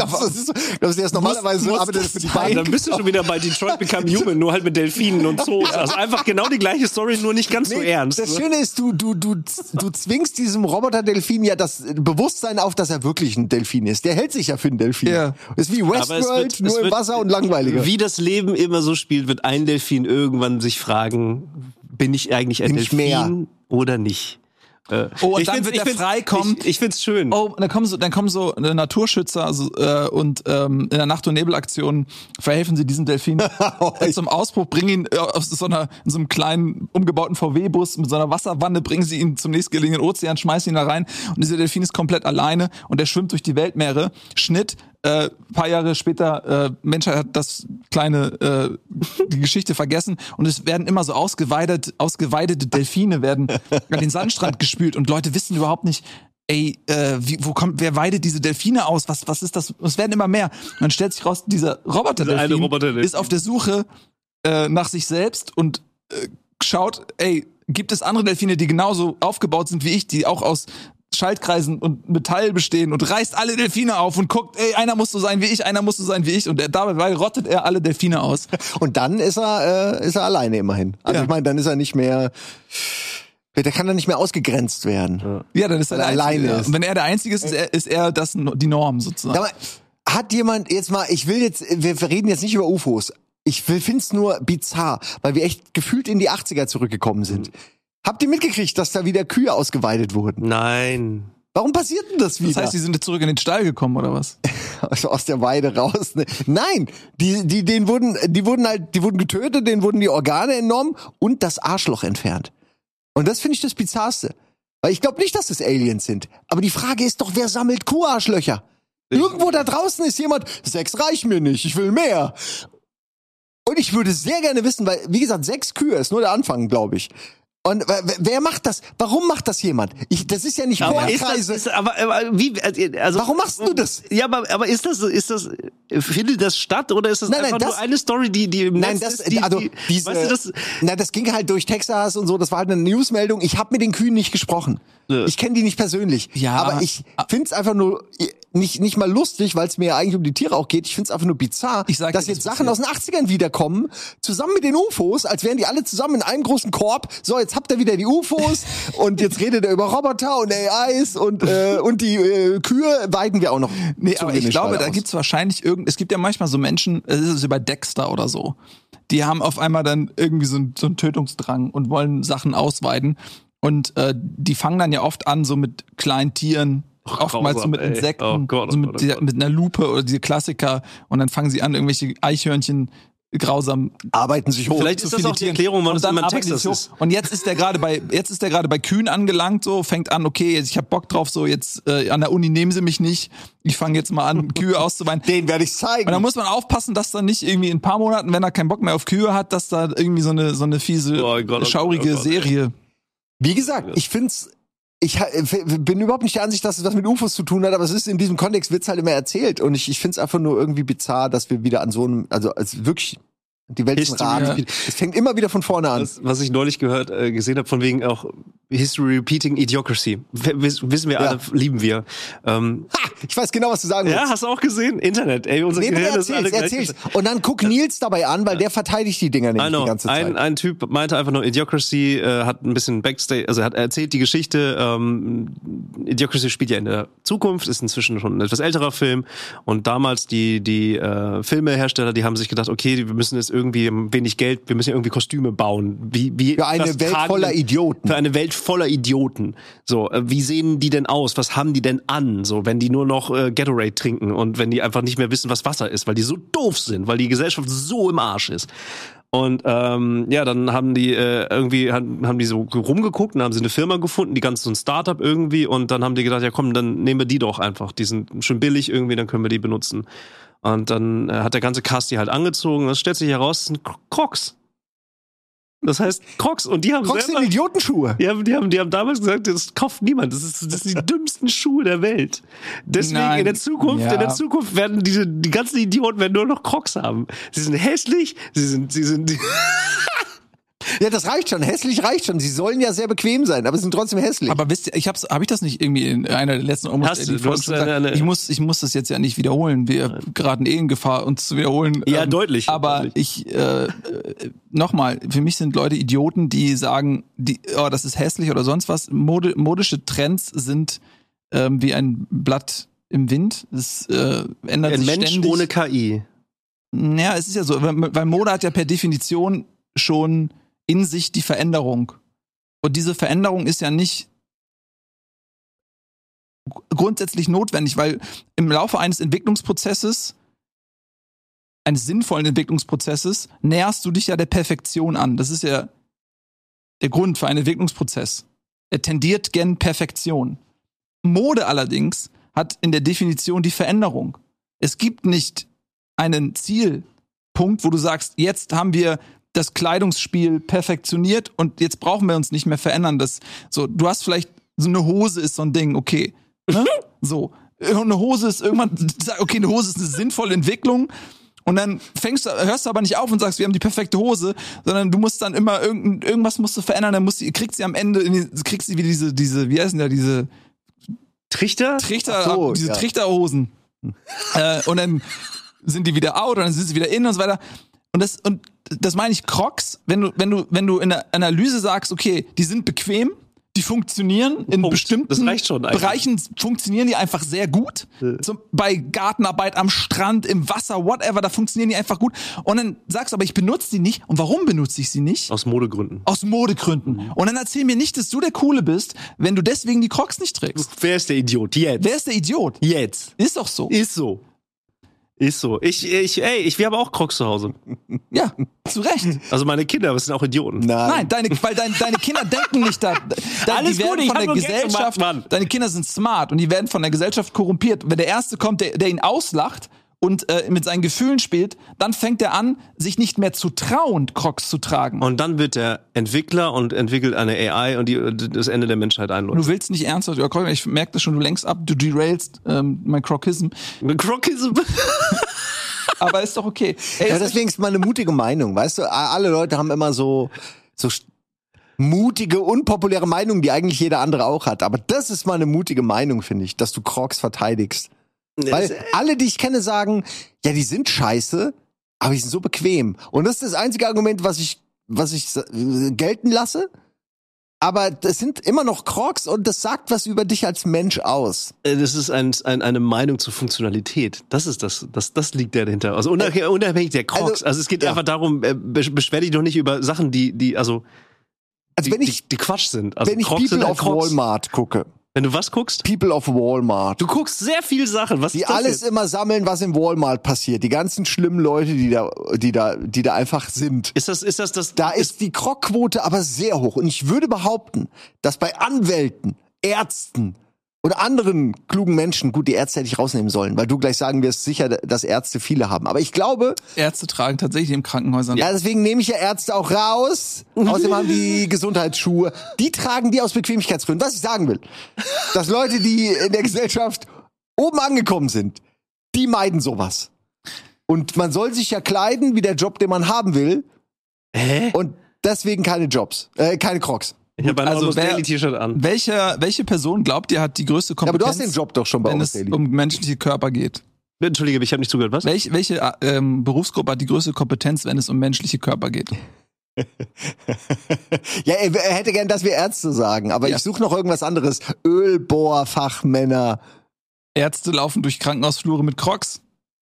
Das ist erst normalerweise arbeitet für die Beine. Dann bist du schon wieder bei Detroit Become Human, nur halt mit Delfinen und Zoos. Also einfach genau die gleiche Story, nur nicht ganz so ernst. Das Schöne ist, du zwingst diesem Roboter-Delfin ja das Bewusstsein auf, dass er wirklich ein Delfin ist. Der hält sich ja für einen Delfin. Ja. Ist wie Westworld, nur im Wasser und langweiliger. Wie das Leben immer so spielt, wird ein Delfin irgendwann sich fragen, bin ich eigentlich ein Delfin oder nicht? Und dann wird der freikommen. Ich find's schön. Oh, dann kommen so Naturschützer und in der Nacht- und Nebelaktion verhelfen sie diesem Delfin zum Ausbruch, bringen ihn in so einem kleinen umgebauten VW-Bus mit so einer Wasserwanne, bringen sie ihn zum nächstgelegenen Ozean, schmeißen ihn da rein und dieser Delfin ist komplett alleine und er schwimmt durch die Weltmeere. Schnitt, paar Jahre später, Menschheit hat die Geschichte vergessen und es werden immer so ausgeweidete Delfine werden an den Sandstrand gespült und Leute wissen überhaupt nicht, ey, wer weidet diese Delfine aus? Was ist das? Es werden immer mehr. Und dann stellt sich raus, dieser Roboter-Delfin ist auf der Suche nach sich selbst und schaut, ey, gibt es andere Delfine, die genauso aufgebaut sind wie ich, die auch aus Schaltkreisen und Metall bestehen und reißt alle Delfine auf und guckt, ey, einer muss so sein wie ich, einer muss so sein wie ich und dabei rottet er alle Delfine aus. Und dann ist er alleine immerhin. Also ich meine, dann ist er nicht mehr... Der kann dann nicht mehr ausgegrenzt werden. Ja, dann ist er alleine. Und wenn er der Einzige ist, ist er die Norm sozusagen. Aber hat jemand jetzt mal, wir reden jetzt nicht über UFOs. Ich find's nur bizarr, weil wir echt gefühlt in die 80er zurückgekommen sind. Habt ihr mitgekriegt, dass da wieder Kühe ausgeweidet wurden? Nein. Warum passiert denn das wieder? Das heißt, die sind jetzt zurück in den Stall gekommen, oder was? Also aus der Weide raus. Ne? Nein, die wurden getötet, denen wurden die Organe entnommen und das Arschloch entfernt. Und das finde ich das Bizarrste. Weil ich glaube nicht, dass es Aliens sind. Aber die Frage ist doch, wer sammelt Kuharschlöcher? Irgendwo da draußen ist jemand, 6 reichen mir nicht, ich will mehr. Und ich würde sehr gerne wissen, weil, wie gesagt, 6 Kühe ist nur der Anfang, glaube ich. Und wer macht das? Warum macht das jemand? Das ist ja nicht Kornkreise. Aber wie? Also, warum machst du das? Ja, aber ist das findet das statt oder ist das einfach nur eine Story, die im Netz ist? Weißt du, das ging halt durch Texas und so. Das war halt eine Newsmeldung. Ich habe mit den Kühen nicht gesprochen. Ich kenne die nicht persönlich. Ja, aber ich find's einfach nur nicht mal lustig, weil es mir ja eigentlich um die Tiere auch geht. Ich find's einfach nur bizarr, dass jetzt Sachen aus den 80ern wiederkommen, zusammen mit den UFOs, als wären die alle zusammen in einem großen Korb. So, jetzt habt ihr wieder die UFOs und jetzt redet er über Roboter und AIs und die Kühe weiden wir auch noch. Nee, aber ich glaube, da gibt's wahrscheinlich es gibt ja manchmal so Menschen, es ist so bei Dexter oder so, die haben auf einmal dann irgendwie so einen Tötungsdrang und wollen Sachen ausweiden. Und die fangen dann ja oft an, so mit kleinen Tieren, oftmals so mit Insekten, mit einer Lupe oder diese Klassiker. Und dann fangen sie an, irgendwelche Eichhörnchen grausam arbeiten sich hoch. Vielleicht ist das auch die Erklärung, warum es immer in Texas ist. Und jetzt ist der gerade bei Kühen angelangt, so fängt an, okay, ich habe Bock drauf, so jetzt an der Uni nehmen sie mich nicht. Ich fange jetzt mal an, Kühe auszuweiden. Den werde ich zeigen. Und da muss man aufpassen, dass dann nicht irgendwie in ein paar Monaten, wenn er keinen Bock mehr auf Kühe hat, dass da irgendwie so eine fiese, schaurige Serie. Wie gesagt, ich bin überhaupt nicht der Ansicht, dass es was mit UFOs zu tun hat, aber es ist in diesem Kontext wird's halt immer erzählt und ich find's einfach nur irgendwie bizarr, dass wir wieder an so einem, also wirklich die Welt ist ein Rad. Es fängt immer wieder von vorne an. Was ich neulich gesehen habe, von wegen auch History Repeating Idiocracy. Wissen wir alle, lieben wir. Ich weiß genau, was du sagen willst. Ja, hast du auch gesehen? Internet. Ey, unser Gehirn ist alle erzähl's. Und dann guck Nils dabei an, weil der verteidigt die Dinger nämlich die ganze Zeit. Ein Typ meinte einfach nur, Idiocracy hat ein bisschen Backstage, also er hat erzählt die Geschichte, Idiocracy spielt ja in der Zukunft, ist inzwischen schon ein etwas älterer Film und damals die Filmehersteller, die haben sich gedacht, okay, wir müssen jetzt irgendwie wenig Geld, wir müssen ja irgendwie Kostüme bauen. Wie für eine Welt voller Idioten. Für eine Welt voller Idioten. So, wie sehen die denn aus? Was haben die denn an? So, wenn die nur noch Gatorade trinken und wenn die einfach nicht mehr wissen, was Wasser ist, weil die so doof sind, weil die Gesellschaft so im Arsch ist. Und dann haben die haben die so rumgeguckt und haben sie eine Firma gefunden, die ganz so ein Startup irgendwie und dann haben die gedacht, ja komm, dann nehmen wir die doch einfach. Die sind schon billig irgendwie, dann können wir die benutzen. Und dann hat der ganze Cast die halt angezogen. Das stellt sich heraus, das sind Crocs. Das heißt Crocs. Und die haben Crocs sind Idiotenschuhe. Die haben damals gesagt, das kauft niemand. Das sind die dümmsten Schuhe der Welt. Deswegen in der Zukunft werden die ganzen Idioten werden nur noch Crocs haben. Sie sind hässlich, sie sind Ja, das reicht schon. Hässlich reicht schon. Sie sollen ja sehr bequem sein, aber sie sind trotzdem hässlich. Aber wisst ihr, hab ich das nicht irgendwie in einer der letzten ich muss das jetzt ja nicht wiederholen. Wir geraten in Gefahr, uns zu wiederholen. Ja, deutlich. Aber nochmal, für mich sind Leute Idioten, die sagen, das ist hässlich oder sonst was. Modische Trends sind wie ein Blatt im Wind. Das ändert sich ständig. Ein Mensch ohne KI. Naja, es ist ja so, weil Mode hat ja per Definition schon in sich die Veränderung. Und diese Veränderung ist ja nicht grundsätzlich notwendig, weil im Laufe eines Entwicklungsprozesses, eines sinnvollen Entwicklungsprozesses, näherst du dich ja der Perfektion an. Das ist ja der Grund für einen Entwicklungsprozess. Er tendiert gen Perfektion. Mode allerdings hat in der Definition die Veränderung. Es gibt nicht einen Zielpunkt, wo du sagst, jetzt haben wir das Kleidungsspiel perfektionioniert und jetzt brauchen wir uns nicht mehr verändern. Du hast vielleicht so eine Hose ist so ein Ding, okay. Ne? So. Eine Hose ist irgendwann, okay, eine Hose ist eine sinnvolle Entwicklung Und dann hörst du aber nicht auf und sagst, wir haben die perfekte Hose, sondern du musst dann immer irgendwas musst du verändern, dann kriegst sie am Ende, kriegst sie wieder diese, wie heißen diese Trichter, so, diese Trichterhosen. Und dann sind die wieder out und dann sind sie wieder in und so weiter. Und das meine ich Crocs, wenn du in der Analyse sagst, okay, die sind bequem, die funktionieren in bestimmten Bereichen, funktionieren die einfach sehr gut. Bei Gartenarbeit am Strand, im Wasser, whatever, da funktionieren die einfach gut. Und dann sagst du, aber ich benutze die nicht. Und warum benutze ich sie nicht? Aus Modegründen. Und dann erzähl mir nicht, dass du der Coole bist, wenn du deswegen die Crocs nicht trägst. Wer ist der Idiot? Jetzt. Wer ist der Idiot? Jetzt. Ist doch so. Ist so. Wir haben auch Crocs zu Hause. Ja, zu Recht. Also meine Kinder, aber sind auch Idioten. Nein, deine Kinder denken nicht da. Alles die werden gut, ich von hab der nur Geld Gesellschaft, gemacht, Mann. deine Kinder sind smart und die werden von der Gesellschaft korrumpiert. Wenn der Erste kommt, der ihn auslacht und mit seinen Gefühlen spielt, dann fängt er an, sich nicht mehr zu trauen, Crocs zu tragen. Und dann wird er Entwickler und entwickelt eine AI und das Ende der Menschheit einläuft. Du willst nicht ernsthaft über Crocs, ich merke das schon, du lenkst ab, du derailst mein Crocism. Crocism? Aber ist doch okay. Ja, deswegen ist meine mutige Meinung, weißt du, alle Leute haben immer so mutige, unpopuläre Meinungen, die eigentlich jeder andere auch hat. Aber das ist mal eine mutige Meinung, finde ich, dass du Crocs verteidigst. Weil alle, die ich kenne, sagen, ja, die sind scheiße, aber die sind so bequem. Und das ist das einzige Argument, was ich gelten lasse. Aber das sind immer noch Crocs und das sagt was über dich als Mensch aus. Das ist eine Meinung zur Funktionalität. Das ist das liegt dahinter. Also unabhängig der Crocs. Also es geht einfach darum, beschwer dich doch nicht über Sachen, die Quatsch sind. Also wenn ich Crocs People of Walmart gucke. Wenn du was guckst? People of Walmart. Du guckst sehr viel Sachen. Was die ist das alles jetzt? immer sammeln, was im Walmart passiert. Die ganzen schlimmen Leute, die da einfach sind. Da ist die Croc-Quote aber sehr hoch. Und ich würde behaupten, dass bei Anwälten, Ärzten oder anderen klugen Menschen, gut, die Ärzte hätte ich rausnehmen sollen, weil du gleich sagen wirst, sicher, dass Ärzte viele haben. Aber ich glaube... Ärzte tragen tatsächlich in Krankenhäusern. Ja, deswegen nehme ich ja Ärzte auch raus. Außerdem haben die Gesundheitsschuhe. Die tragen die aus Bequemlichkeitsgründen. Was ich sagen will, dass Leute, die in der Gesellschaft oben angekommen sind, die meiden sowas. Und man soll sich ja kleiden wie der Job, den man haben will. Und deswegen keine Crocs. Ich habe ein also Daily-T-Shirt an. Welche Person glaubt ihr hat die größte Kompetenz? Ja, aber du hast den Job doch schon bei wenn uns, es um menschliche Körper geht. Entschuldige, ich habe nicht zugehört, was? Welche Berufsgruppe hat die größte Kompetenz, wenn es um menschliche Körper geht? Ja, er hätte gern, dass wir Ärzte sagen, aber ich suche noch irgendwas anderes. Ölbohrfachmänner. Ärzte laufen durch Krankenhausflure mit Crocs.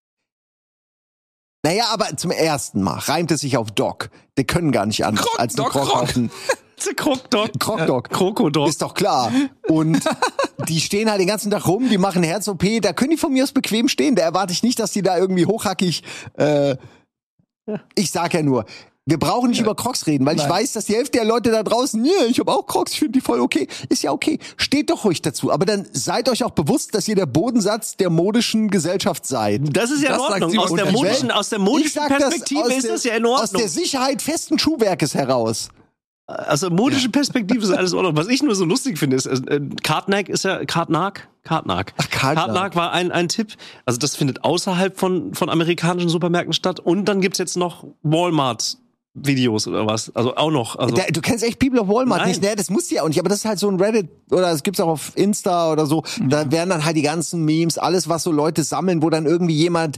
Naja, aber zum ersten Mal reimt es sich auf Doc. Die können gar nicht anders als ein Croc auf den Croc-Dog. Krokodok. Ist doch klar. Und die stehen halt den ganzen Tag rum, die machen Herz-OP, da können die von mir aus bequem stehen. Da erwarte ich nicht, dass die da irgendwie hochhackig, ich sag ja nur, wir brauchen nicht über Crocs reden, weil ich weiß, dass die Hälfte der Leute da draußen, ich habe auch Crocs, ich finde die voll okay. Ist ja okay. Steht doch ruhig dazu. Aber dann seid euch auch bewusst, dass ihr der Bodensatz der modischen Gesellschaft seid. Das ist ja in Ordnung. Aus der modischen Perspektive ist das ja in Ordnung. Aus der Sicherheit festen Schuhwerkes heraus. Also modische Perspektive ist alles in Ordnung. Was ich nur so lustig finde, ist, Kartnack ist ja Kartnack. Kartnack war ein Tipp. Also das findet außerhalb von amerikanischen Supermärkten statt. Und dann gibt's jetzt noch Walmart-Videos oder was. Also auch noch. Also du kennst echt People of Walmart nicht, ne? Das musst du ja auch nicht. Aber das ist halt so ein Reddit oder es gibt's auch auf Insta oder so. Da werden dann halt die ganzen Memes, alles was so Leute sammeln, wo dann irgendwie jemand,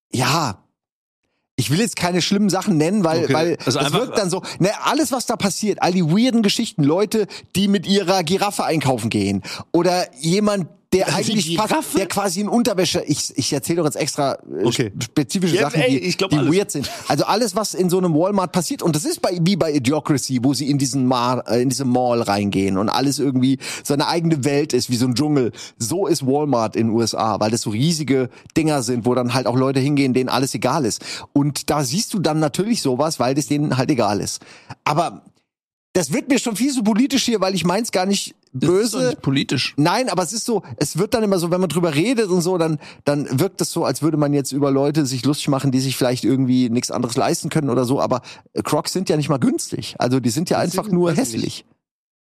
ich will jetzt keine schlimmen Sachen nennen, weil also es wirkt dann so, alles was da passiert, all die weirden Geschichten, Leute, die mit ihrer Giraffe einkaufen gehen oder jemand, der eigentlich fast, der quasi in Unterwäsche, ich erzähle doch jetzt extra spezifische Sachen, die weird sind. Also alles, was in so einem Walmart passiert, und das ist wie bei Idiocracy, wo sie in diese Mall reingehen und alles irgendwie so eine eigene Welt ist, wie so ein Dschungel. So ist Walmart in den USA, weil das so riesige Dinger sind, wo dann halt auch Leute hingehen, denen alles egal ist. Und da siehst du dann natürlich sowas, weil das denen halt egal ist. Aber das wird mir schon viel so politisch hier, weil ich meins gar nicht böse. Das ist doch nicht politisch. Nein, aber es ist so, es wird dann immer so, wenn man drüber redet und so, dann wirkt es so, als würde man jetzt über Leute sich lustig machen, die sich vielleicht irgendwie nichts anderes leisten können oder so, aber Crocs sind ja nicht mal günstig. Also die sind ja einfach nur hässlich.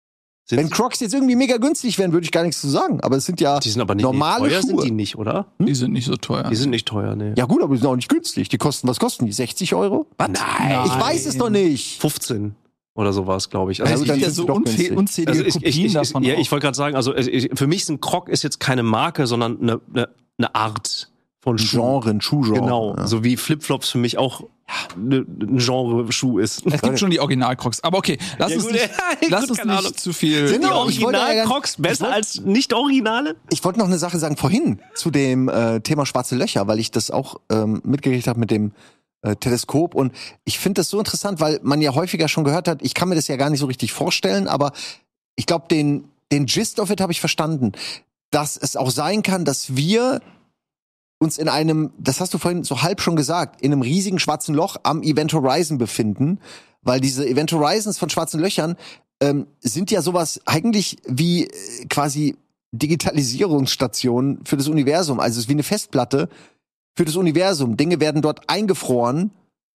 Wenn Crocs jetzt irgendwie mega günstig wären, würde ich gar nichts zu sagen. Aber es sind ja die sind aber nicht normale teuer, Schuhe. sind die nicht, oder? Die sind nicht so teuer. Die sind nicht teuer, ne. Ja gut, aber die sind auch nicht günstig. Was kosten die? 60 €? Was? Nein. Ich weiß es doch nicht. 15 oder sowas, glaube ich. Also Also dann ja sind so sie doch günstig. unzählige Kopien davon. Ja, auch. ich wollte gerade sagen, also für mich sind Croc ist jetzt keine Marke, sondern eine Art von Schuh. Ein Schuhgenre. Genau, Ja. so wie Flipflops für mich auch ein Genre-Schuh ist. Es gibt schon die Original-Crocs. Aber okay, lass uns nicht zu viel... Sind Die Genau, ich wollte ja Original-Crocs besser als nicht-Originale? Ich wollte noch eine Sache sagen vorhin zu dem Thema schwarze Löcher, weil ich das auch mitgekriegt habe mit dem Teleskop. Und ich finde das so interessant, weil man ja häufiger schon gehört hat, ich kann mir das ja gar nicht so richtig vorstellen, aber ich glaube, den Gist of it habe ich verstanden, dass es auch sein kann, dass wir uns in einem, das hast du vorhin so halb schon gesagt, in einem riesigen schwarzen Loch am Event Horizon befinden, weil diese Event Horizons von schwarzen Löchern sind ja sowas eigentlich wie quasi Digitalisierungsstationen für das Universum. Also es ist wie eine Festplatte für das Universum. Dinge werden dort eingefroren,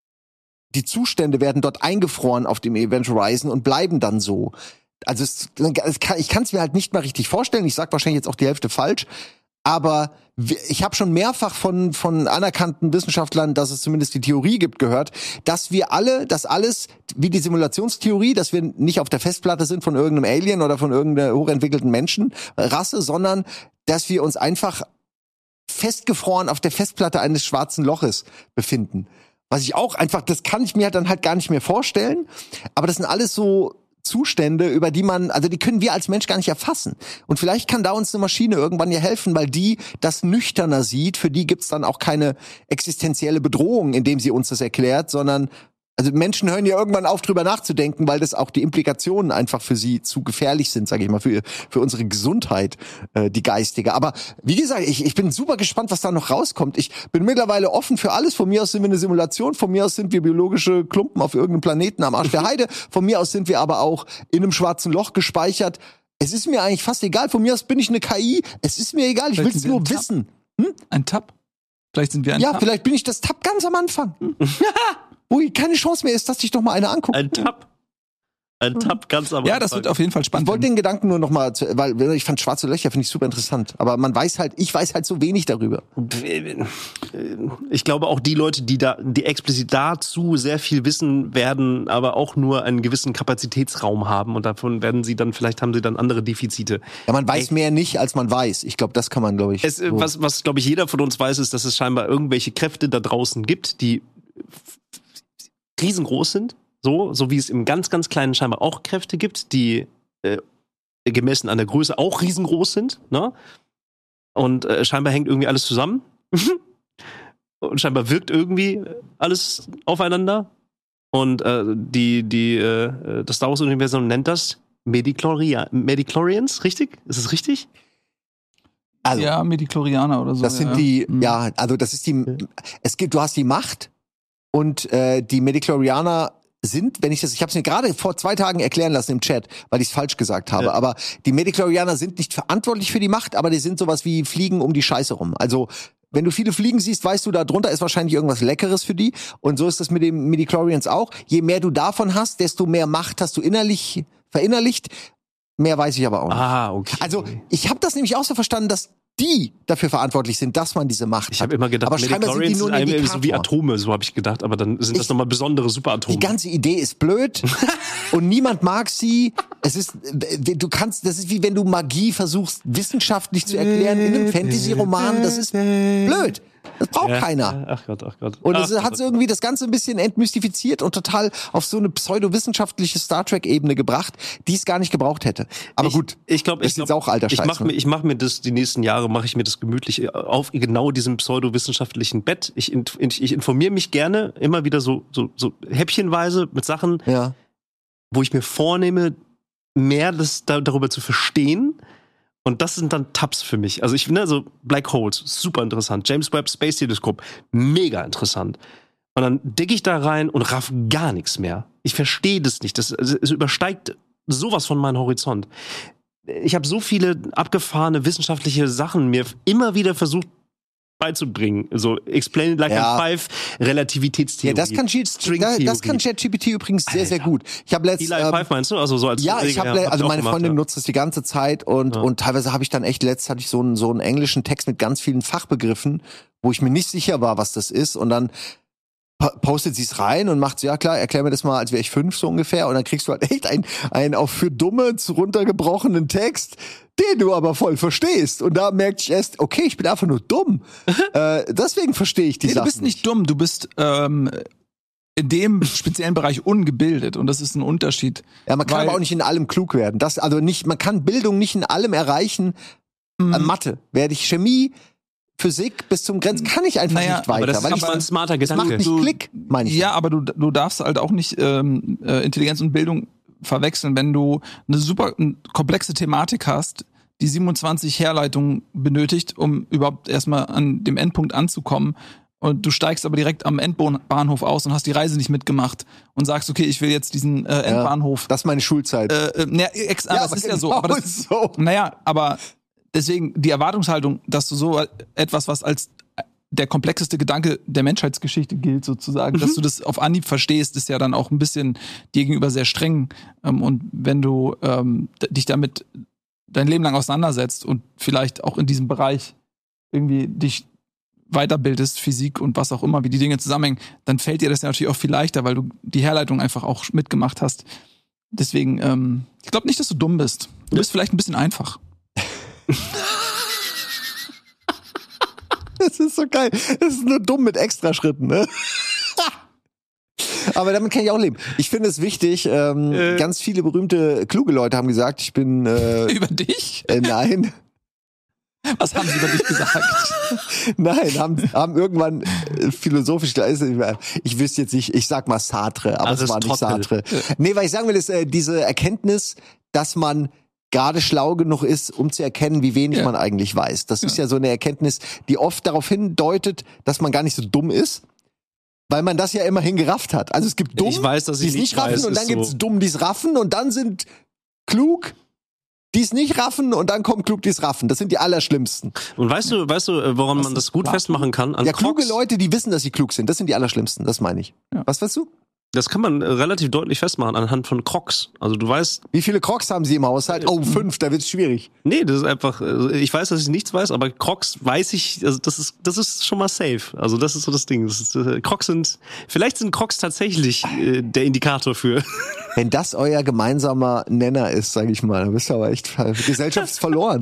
die Zustände werden dort eingefroren auf dem Event Horizon und bleiben dann so. Also ich kann es mir halt nicht mal richtig vorstellen. Ich sag wahrscheinlich jetzt auch die Hälfte falsch. Aber ich habe schon mehrfach von anerkannten Wissenschaftlern, dass es zumindest die Theorie gibt, gehört, dass wir alle, das alles, wie die Simulationstheorie, dass wir nicht auf der Festplatte sind von irgendeinem Alien oder von irgendeiner hochentwickelten Menschenrasse, sondern dass wir uns einfach festgefroren auf der Festplatte eines schwarzen Loches befinden. Was ich auch einfach, das kann ich mir dann halt gar nicht mehr vorstellen. Aber das sind alles so Zustände, über die die können wir als Mensch gar nicht erfassen. Und vielleicht kann da uns eine Maschine irgendwann ja helfen, weil die das nüchterner sieht. Für die gibt's dann auch keine existenzielle Bedrohung, indem sie uns das erklärt, sondern also Menschen hören ja irgendwann auf, drüber nachzudenken, weil das auch die Implikationen einfach für sie zu gefährlich sind, sage ich mal, für unsere Gesundheit, die geistige. Aber wie gesagt, ich bin super gespannt, was da noch rauskommt. Ich bin mittlerweile offen für alles. Von mir aus sind wir eine Simulation, von mir aus sind wir biologische Klumpen auf irgendeinem Planeten am Arsch der Heide, von mir aus sind wir aber auch in einem schwarzen Loch gespeichert. Es ist mir eigentlich fast egal, von mir aus bin ich eine KI, es ist mir egal, ich will es nur wissen. Ein Tab? Vielleicht sind wir ein Tab? Ja, vielleicht bin ich das Tab ganz am Anfang. Wo keine Chance mehr ist, dass dich doch mal einer anguckt. Ein Tab ganz am Ja, das wird auf jeden Fall spannend. Ich wollte den Gedanken nur noch mal, weil ich fand schwarze Löcher, finde ich super interessant. Aber ich weiß halt so wenig darüber. Ich glaube auch die Leute, die explizit dazu sehr viel wissen, werden aber auch nur einen gewissen Kapazitätsraum haben und davon haben sie dann andere Defizite. Ja, man weiß mehr nicht, als man weiß. Ich glaube, das kann man, glaube ich. Was glaube ich, jeder von uns weiß, ist, dass es scheinbar irgendwelche Kräfte da draußen gibt, die riesengroß sind, so wie es im ganz, ganz kleinen scheinbar auch Kräfte gibt, die gemessen an der Größe auch riesengroß sind, ne? Und scheinbar hängt irgendwie alles zusammen. Und scheinbar wirkt irgendwie alles aufeinander. Und das Star Wars-Universum nennt das Medichlorians, richtig? Ist es richtig? Also, ja, Medichlorianer oder so. Das sind du hast die Macht und die Medichlorianer sind, ich habe es mir gerade vor 2 Tagen erklären lassen im Chat, weil ich es falsch gesagt habe, aber die Medichlorianer sind nicht verantwortlich für die Macht, aber die sind sowas wie Fliegen um die Scheiße rum. Also wenn du viele Fliegen siehst, weißt du, da drunter ist wahrscheinlich irgendwas Leckeres für die. Und so ist das mit den Medichlorians auch. Je mehr du davon hast, desto mehr Macht hast du innerlich verinnerlicht. Mehr weiß ich aber auch nicht. Ah, okay. Also ich habe das nämlich auch so verstanden, dass die dafür verantwortlich sind, dass man diese Macht hat. Ich habe immer gedacht, aber scheinbar sind die nur ein Indikator. So wie Atome, so habe ich gedacht. Aber dann sind das nochmal besondere Superatome. Die ganze Idee ist blöd und niemand mag sie. Das ist wie wenn du Magie versuchst, wissenschaftlich zu erklären in einem Fantasy-Roman. Das ist blöd. Das braucht keiner. Ach Gott. Und es hat irgendwie das Ganze ein bisschen entmystifiziert und total auf so eine pseudowissenschaftliche Star Trek-Ebene gebracht, die es gar nicht gebraucht hätte. Aber gut, ich glaube, ist jetzt auch alter Scheiß. Ich mach mir das die nächsten Jahre, mache ich mir das gemütlich auf genau diesem pseudowissenschaftlichen Bett. Ich informiere mich gerne immer wieder so häppchenweise mit Sachen, wo ich mir vornehme, mehr darüber zu verstehen. Und das sind dann Tabs für mich. Also so Black Holes, super interessant. James Webb Space Telescope, mega interessant. Und dann dicke ich da rein und raff gar nichts mehr. Ich verstehe das nicht. Es übersteigt sowas von meinem Horizont. Ich habe so viele abgefahrene wissenschaftliche Sachen mir immer wieder versucht beizubringen. So, explain it like a five, Relativitätstheorie. Ja, das kann ChatGPT übrigens sehr, sehr gut. Ich habe letztens Eli Five meinst du? Also so als also meine Freundin nutzt das die ganze Zeit und teilweise habe ich dann hatte ich so einen englischen Text mit ganz vielen Fachbegriffen, wo ich mir nicht sicher war, was das ist, und dann postet sie es rein und macht so, ja klar, erklär mir das mal, als wäre ich 5 so ungefähr, und dann kriegst du halt echt einen auf für Dumme runtergebrochenen Text, den du aber voll verstehst. Und da merkte ich erst, okay, ich bin einfach nur dumm. Deswegen verstehe ich die Sachen. Du bist nicht dumm, du bist in dem speziellen Bereich ungebildet, und das ist ein Unterschied. Ja, man kann aber auch nicht in allem klug werden. Man kann Bildung nicht in allem erreichen. Mathe werde ich, Chemie, Physik bis zum Grenzen kann ich einfach nicht weiter. Aber das ist ein smarter Gedanke. Das macht nicht Klick, meine ich. Ja, aber du darfst halt auch nicht Intelligenz und Bildung verwechseln, wenn du eine super komplexe Thematik hast, die 27 Herleitungen benötigt, um überhaupt erstmal an dem Endpunkt anzukommen, und du steigst aber direkt am Endbahnhof aus und hast die Reise nicht mitgemacht und sagst, okay, ich will jetzt diesen Endbahnhof. Das ist meine Schulzeit. Das ist ja so. Aber aber deswegen die Erwartungshaltung, dass du so etwas, was als der komplexeste Gedanke der Menschheitsgeschichte gilt, sozusagen, dass du das auf Anhieb verstehst, ist ja dann auch ein bisschen dir gegenüber sehr streng. Und wenn du dich damit dein Leben lang auseinandersetzt und vielleicht auch in diesem Bereich irgendwie dich weiterbildest, Physik und was auch immer, wie die Dinge zusammenhängen, dann fällt dir das ja natürlich auch viel leichter, weil du die Herleitung einfach auch mitgemacht hast. Deswegen, ich glaube nicht, dass du dumm bist. Du bist vielleicht ein bisschen einfach. Das ist so geil. Das ist nur dumm mit Extraschritten, ne? Aber damit kann ich auch leben. Ich finde es wichtig, ganz viele berühmte, kluge Leute haben gesagt, ich bin... Über dich? Nein. Was haben sie über dich gesagt? Nein, haben irgendwann philosophisch, ich wüsste jetzt nicht, ich sag mal Sartre, aber es war nicht Sartre. Nee, weil ich sagen will, ist diese Erkenntnis, dass man gerade schlau genug ist, um zu erkennen, wie wenig man eigentlich weiß. Das ist ja so eine Erkenntnis, die oft darauf hindeutet, dass man gar nicht so dumm ist, weil man das ja immerhin gerafft hat. Also es gibt dumm, ich weiß, dass die es nicht raffen, und dann gibt's dumm, die es raffen, und dann sind klug, die es nicht raffen, und dann kommt klug, die es raffen. Das sind die Allerschlimmsten. Und weißt du, woran man das gut festmachen kann? An kluge Leute, die wissen, dass sie klug sind, das sind die Allerschlimmsten, das meine ich. Ja. Was weißt du? Das kann man relativ deutlich festmachen anhand von Crocs. Also du weißt... Wie viele Crocs haben sie im Haushalt? Oh, 5, da wird's schwierig. Nee, das ist einfach... Ich weiß, dass ich nichts weiß, aber Crocs weiß ich... Also das ist schon mal safe. Also das ist so das Ding. Vielleicht sind Crocs tatsächlich der Indikator für... Wenn das euer gemeinsamer Nenner ist, sag ich mal, dann bist du aber echt... Die Gesellschaft ist verloren.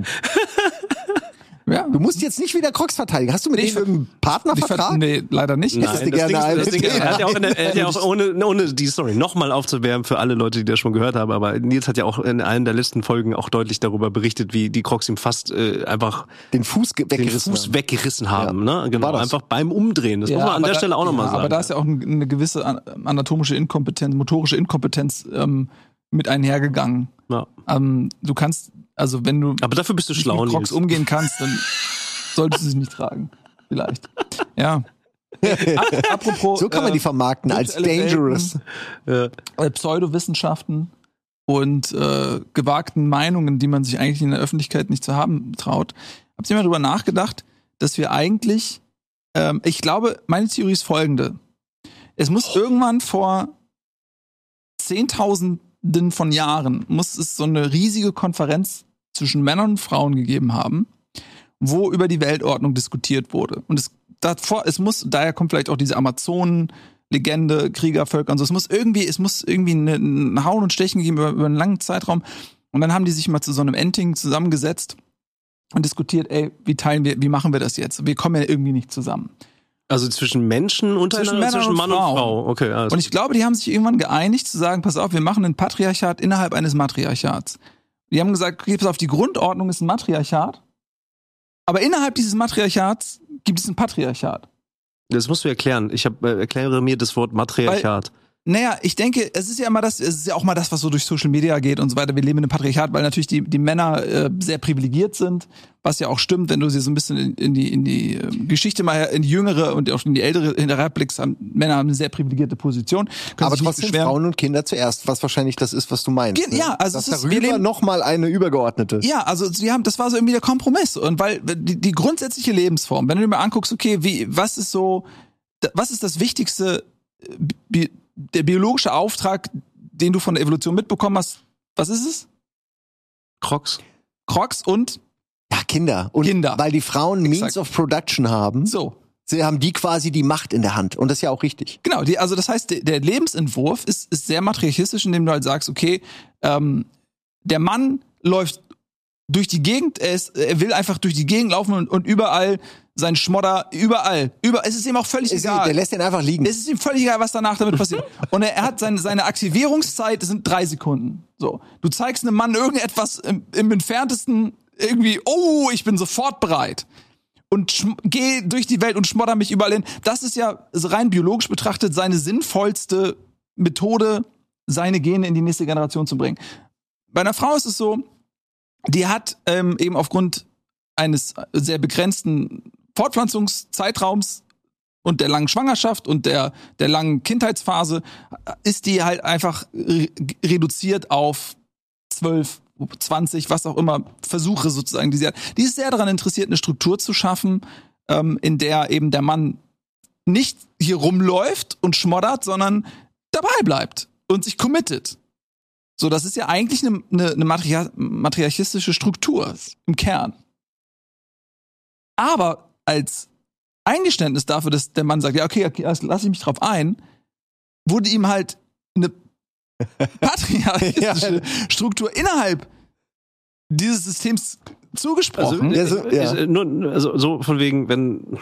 Ja. Du musst jetzt nicht wieder Crocs verteidigen. Hast du mit denen irgendeinen Partnervertrag? Nee, leider nicht. Nein, er hat ja auch ohne die Story nochmal aufzuwärmen für alle Leute, die das schon gehört haben, aber Nils hat ja auch in einer der letzten Folgen auch deutlich darüber berichtet, wie die Crocs ihm fast einfach den Fuß weggerissen haben. Ne? Genau, einfach beim Umdrehen. Das muss man an der Stelle auch nochmal sagen. Aber da ist ja auch eine gewisse anatomische Inkompetenz, motorische Inkompetenz mit einhergegangen. Ja. Du kannst, also wenn du aber dafür bist du schlau, mit Crocs umgehen kannst, dann solltest du sie nicht tragen. Vielleicht. Ja. Apropos, so kann man die vermarkten als dangerous. Pseudowissenschaften und gewagten Meinungen, die man sich eigentlich in der Öffentlichkeit nicht zu haben traut. Habt ihr mal drüber nachgedacht, dass wir eigentlich, ich glaube, meine Theorie ist folgende. Es muss irgendwann vor 10.000 von Jahren muss es so eine riesige Konferenz zwischen Männern und Frauen gegeben haben, wo über die Weltordnung diskutiert wurde. Und daher kommt vielleicht auch diese Amazonen-Legende, Kriegervölker und so. Es muss irgendwie ein Hauen und Stechen geben über einen langen Zeitraum. Und dann haben die sich mal zu so einem Ending zusammengesetzt und diskutiert, wie machen wir das jetzt? Wir kommen ja irgendwie nicht zusammen. Also zwischen Menschen untereinander, zwischen Mann und Frau. Okay, also. Und ich glaube, die haben sich irgendwann geeinigt zu sagen, pass auf, wir machen ein Patriarchat innerhalb eines Matriarchats. Die haben gesagt, okay, pass auf, die Grundordnung ist ein Matriarchat, aber innerhalb dieses Matriarchats gibt es ein Patriarchat. Das musst du erklären. Erkläre mir das Wort Matriarchat. Naja, ich denke, es ist ja auch mal das, was so durch Social Media geht und so weiter. Wir leben in einem Patriarchat, weil natürlich die Männer sehr privilegiert sind, was ja auch stimmt, wenn du sie so ein bisschen in die Geschichte mal in die jüngere und auch in die ältere hinterherblickst. Männer haben eine sehr privilegierte Position. Aber trotzdem Frauen und Kinder zuerst, was wahrscheinlich das ist, was du meinst. Ja, also das darüber nochmal eine übergeordnete. Ja, also das war so irgendwie der Kompromiss. Und weil die grundsätzliche Lebensform, wenn du dir mal anguckst, okay, was ist das Wichtigste, der biologische Auftrag, den du von der Evolution mitbekommen hast, was ist es? Crocs und? Ja, Kinder. Und Kinder. Weil die Frauen Means of Production haben. So. Sie haben die quasi die Macht in der Hand. Und das ist ja auch richtig. Genau, also das heißt, der Lebensentwurf ist sehr matriarchistisch, indem du halt sagst, okay, der Mann läuft durch die Gegend, er will einfach durch die Gegend laufen und überall sein Schmodder, überall. Es ist ihm auch völlig egal. Der lässt den einfach liegen. Es ist ihm völlig egal, was danach damit passiert. Und er hat seine Aktivierungszeit, das sind 3 Sekunden. So. Du zeigst einem Mann irgendetwas im entferntesten irgendwie, oh, ich bin sofort bereit. Und geh durch die Welt und schmodder mich überall hin. Das ist ja rein biologisch betrachtet seine sinnvollste Methode, seine Gene in die nächste Generation zu bringen. Bei einer Frau ist es so, die hat eben aufgrund eines sehr begrenzten Fortpflanzungszeitraums und der langen Schwangerschaft und der langen Kindheitsphase ist die halt einfach reduziert auf 12, 20, was auch immer, Versuche sozusagen, die sie hat. Die ist sehr daran interessiert, eine Struktur zu schaffen, in der eben der Mann nicht hier rumläuft und schmoddert, sondern dabei bleibt und sich committet. So, das ist ja eigentlich eine matriarchistische Struktur im Kern. Aber als Eingeständnis dafür, dass der Mann sagt, ja, okay, lass ich mich drauf ein, wurde ihm halt eine patriarchistische Struktur innerhalb dieses Systems zugesprochen. Also so von wegen,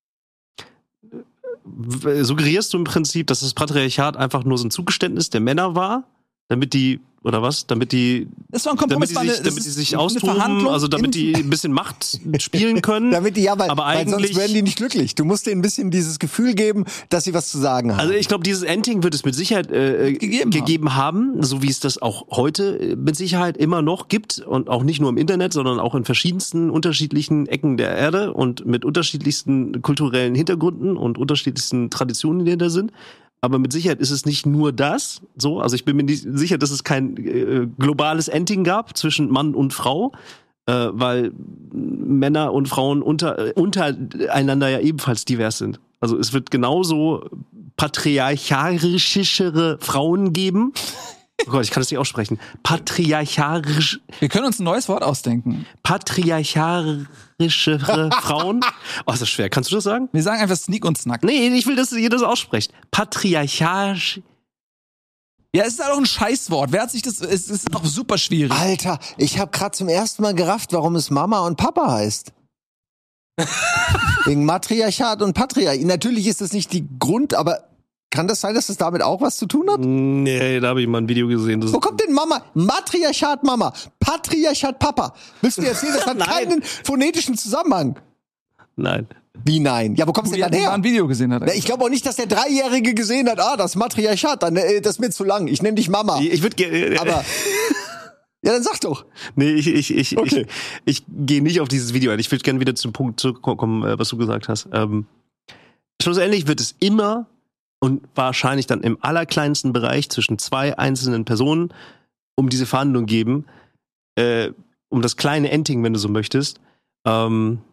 suggerierst du im Prinzip, dass das Patriarchat einfach nur so ein Zugeständnis der Männer war, damit die, oder was? Damit die sich austoben, also damit die ein bisschen Macht spielen können. Weil sonst werden die nicht glücklich. Du musst denen ein bisschen dieses Gefühl geben, dass sie was zu sagen haben. Also ich glaube, dieses Ending wird es mit Sicherheit gegeben haben, so wie es das auch heute mit Sicherheit immer noch gibt und auch nicht nur im Internet, sondern auch in verschiedensten unterschiedlichen Ecken der Erde und mit unterschiedlichsten kulturellen Hintergründen und unterschiedlichsten Traditionen, die dahinter sind. Aber mit Sicherheit ist es nicht nur das, so. Also ich bin mir nicht sicher, dass es kein globales Ending gab zwischen Mann und Frau, weil Männer und Frauen untereinander ja ebenfalls divers sind. Also es wird genauso patriarchalischere Frauen geben. Oh Gott, ich kann das nicht aussprechen. Wir können uns ein neues Wort ausdenken. Patriarchalischere Frauen. Oh, ist das schwer. Kannst du das sagen? Wir sagen einfach Sneak und Snack. Nee, ich will, dass ihr das aussprecht. Patriarchalisch. Ja, es ist halt auch ein Scheißwort. Wer hat sich das? Es ist auch super schwierig. Alter, ich habe gerade zum ersten Mal gerafft, warum es Mama und Papa heißt. Wegen Matriarchat und Patriarchat. Natürlich ist das nicht die aber kann das sein, dass das damit auch was zu tun hat? Nee, da habe ich mal ein Video gesehen. Wo kommt denn Mama? Matriarchat Mama, Patriarchat Papa. Willst du mir erzählen, das hat keinen phonetischen Zusammenhang? Nein. Wie nein? Ja, wo kommst du denn dann her? Ein Video gesehen hat. Ich glaube auch nicht, dass der Dreijährige gesehen hat, das Matriarchat, das ist mir zu lang. Ich nenne dich Mama. Ich würde gerne. Aber ja, dann sag doch. Nee, ich gehe nicht auf dieses Video ein. Ich würde gerne wieder zum Punkt zurückkommen, was du gesagt hast. Schlussendlich wird es immer und wahrscheinlich dann im allerkleinsten Bereich zwischen 2 einzelnen Personen um diese Verhandlung geben, um das kleine Ending, wenn du so möchtest. Wollen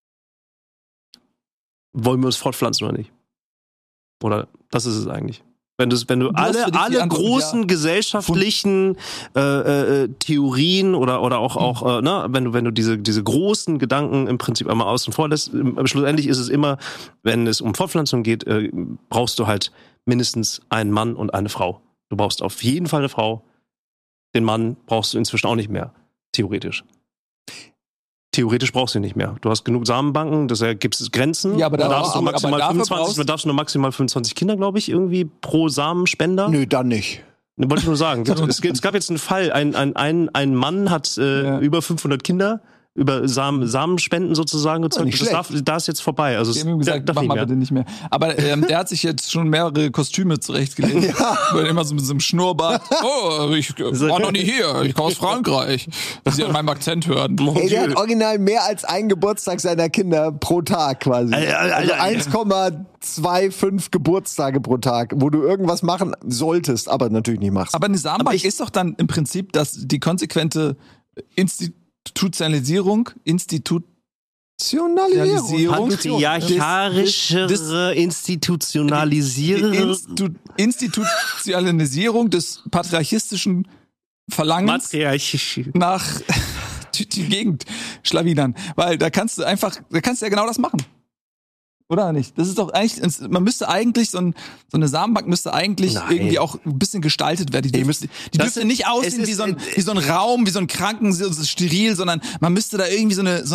wir uns fortpflanzen oder nicht? Oder das ist es eigentlich. Wenn du alle großen gesellschaftlichen Theorien oder auch wenn du diese großen Gedanken im Prinzip einmal außen vor lässt, schlussendlich ist es immer, wenn es um Fortpflanzung geht, brauchst du halt mindestens einen Mann und eine Frau. Du brauchst auf jeden Fall eine Frau. Den Mann brauchst du inzwischen auch nicht mehr, theoretisch. Theoretisch brauchst du ihn nicht mehr. Du hast genug Samenbanken, da gibt es Grenzen. Ja, aber da darfst du nur maximal 25 Kinder, glaube ich, irgendwie pro Samenspender. Nö, dann nicht. Wollte ich nur sagen. Es gab jetzt einen Fall, ein Mann hat über 500 Kinder über Samenspenden sozusagen gezeugt. Da ist jetzt vorbei. Also ich habe ihm gesagt, mach mal bitte nicht mehr. Aber der hat sich jetzt schon mehrere Kostüme zurechtgelegt. Immer so mit so einem Schnurrbart. Oh, ich war noch nie hier. Ich komme aus Frankreich. Dass Sie an meinem Akzent hören. Der hat original mehr als einen Geburtstag seiner Kinder pro Tag quasi. Also 1,25 Geburtstage pro Tag, wo du irgendwas machen solltest, aber natürlich nicht machst. Aber eine Samenbank ist doch dann im Prinzip die konsequente Institutionalisierung, patriarcharischere Institutionalisierung des patriarchistischen Verlangens nach die Gegend schlawinern. Weil da kannst du ja genau das machen. Oder nicht? Das ist doch eigentlich, man müsste eigentlich, so eine Samenbank müsste eigentlich irgendwie auch ein bisschen gestaltet werden. Die dürfte nicht aussehen wie so ein Raum, wie so ein Kranken, so steril, sondern man müsste da irgendwie so eine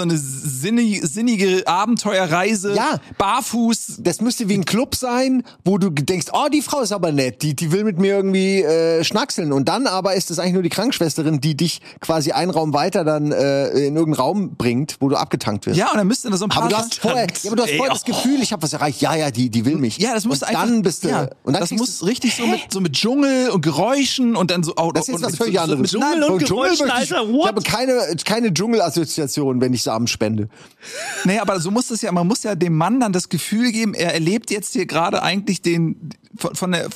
sinnige Abenteuerreise, barfuß. Das müsste wie ein Club sein, wo du denkst, oh, die Frau ist aber nett, die will mit mir irgendwie schnackseln. Und dann aber ist es eigentlich nur die Krankenschwesterin, die dich quasi einen Raum weiter dann in irgendeinen Raum bringt, wo du abgetankt wirst. Ja, und dann müsste da so ein paar... Aber du hast vorher das Gefühl, ich habe was erreicht. Ja, die will mich. Ja, das muss und einfach. Dann bist du. Ja, und dann das muss richtig so mit Dschungel und Geräuschen und dann so. Das ist jetzt was völlig anderes. Mit Dschungel und Geräuschen, Alter. Ich habe keine Dschungelassoziation, wenn ich Samen spende. Naja, aber so muss es ja. Man muss ja dem Mann dann das Gefühl geben, er erlebt jetzt hier gerade eigentlich von der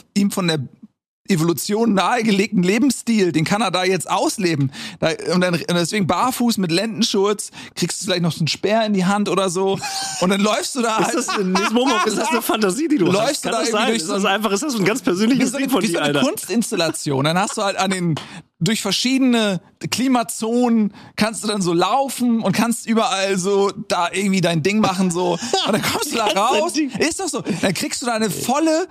Evolution nahegelegten Lebensstil, den kann er da jetzt ausleben. Und deswegen barfuß mit Lendenschurz, kriegst du vielleicht noch so einen Speer in die Hand oder so und dann läufst du da halt. Ist das eine Fantasie, die du hast? Läufst du da irgendwie ist das ein ganz persönliches Ding von dir, Alter? Wie so eine Kunstinstallation. Dann hast du halt durch verschiedene Klimazonen kannst du dann so laufen und kannst überall so da irgendwie dein Ding machen so und dann kommst du da raus. Ist doch so. Dann kriegst du deine volle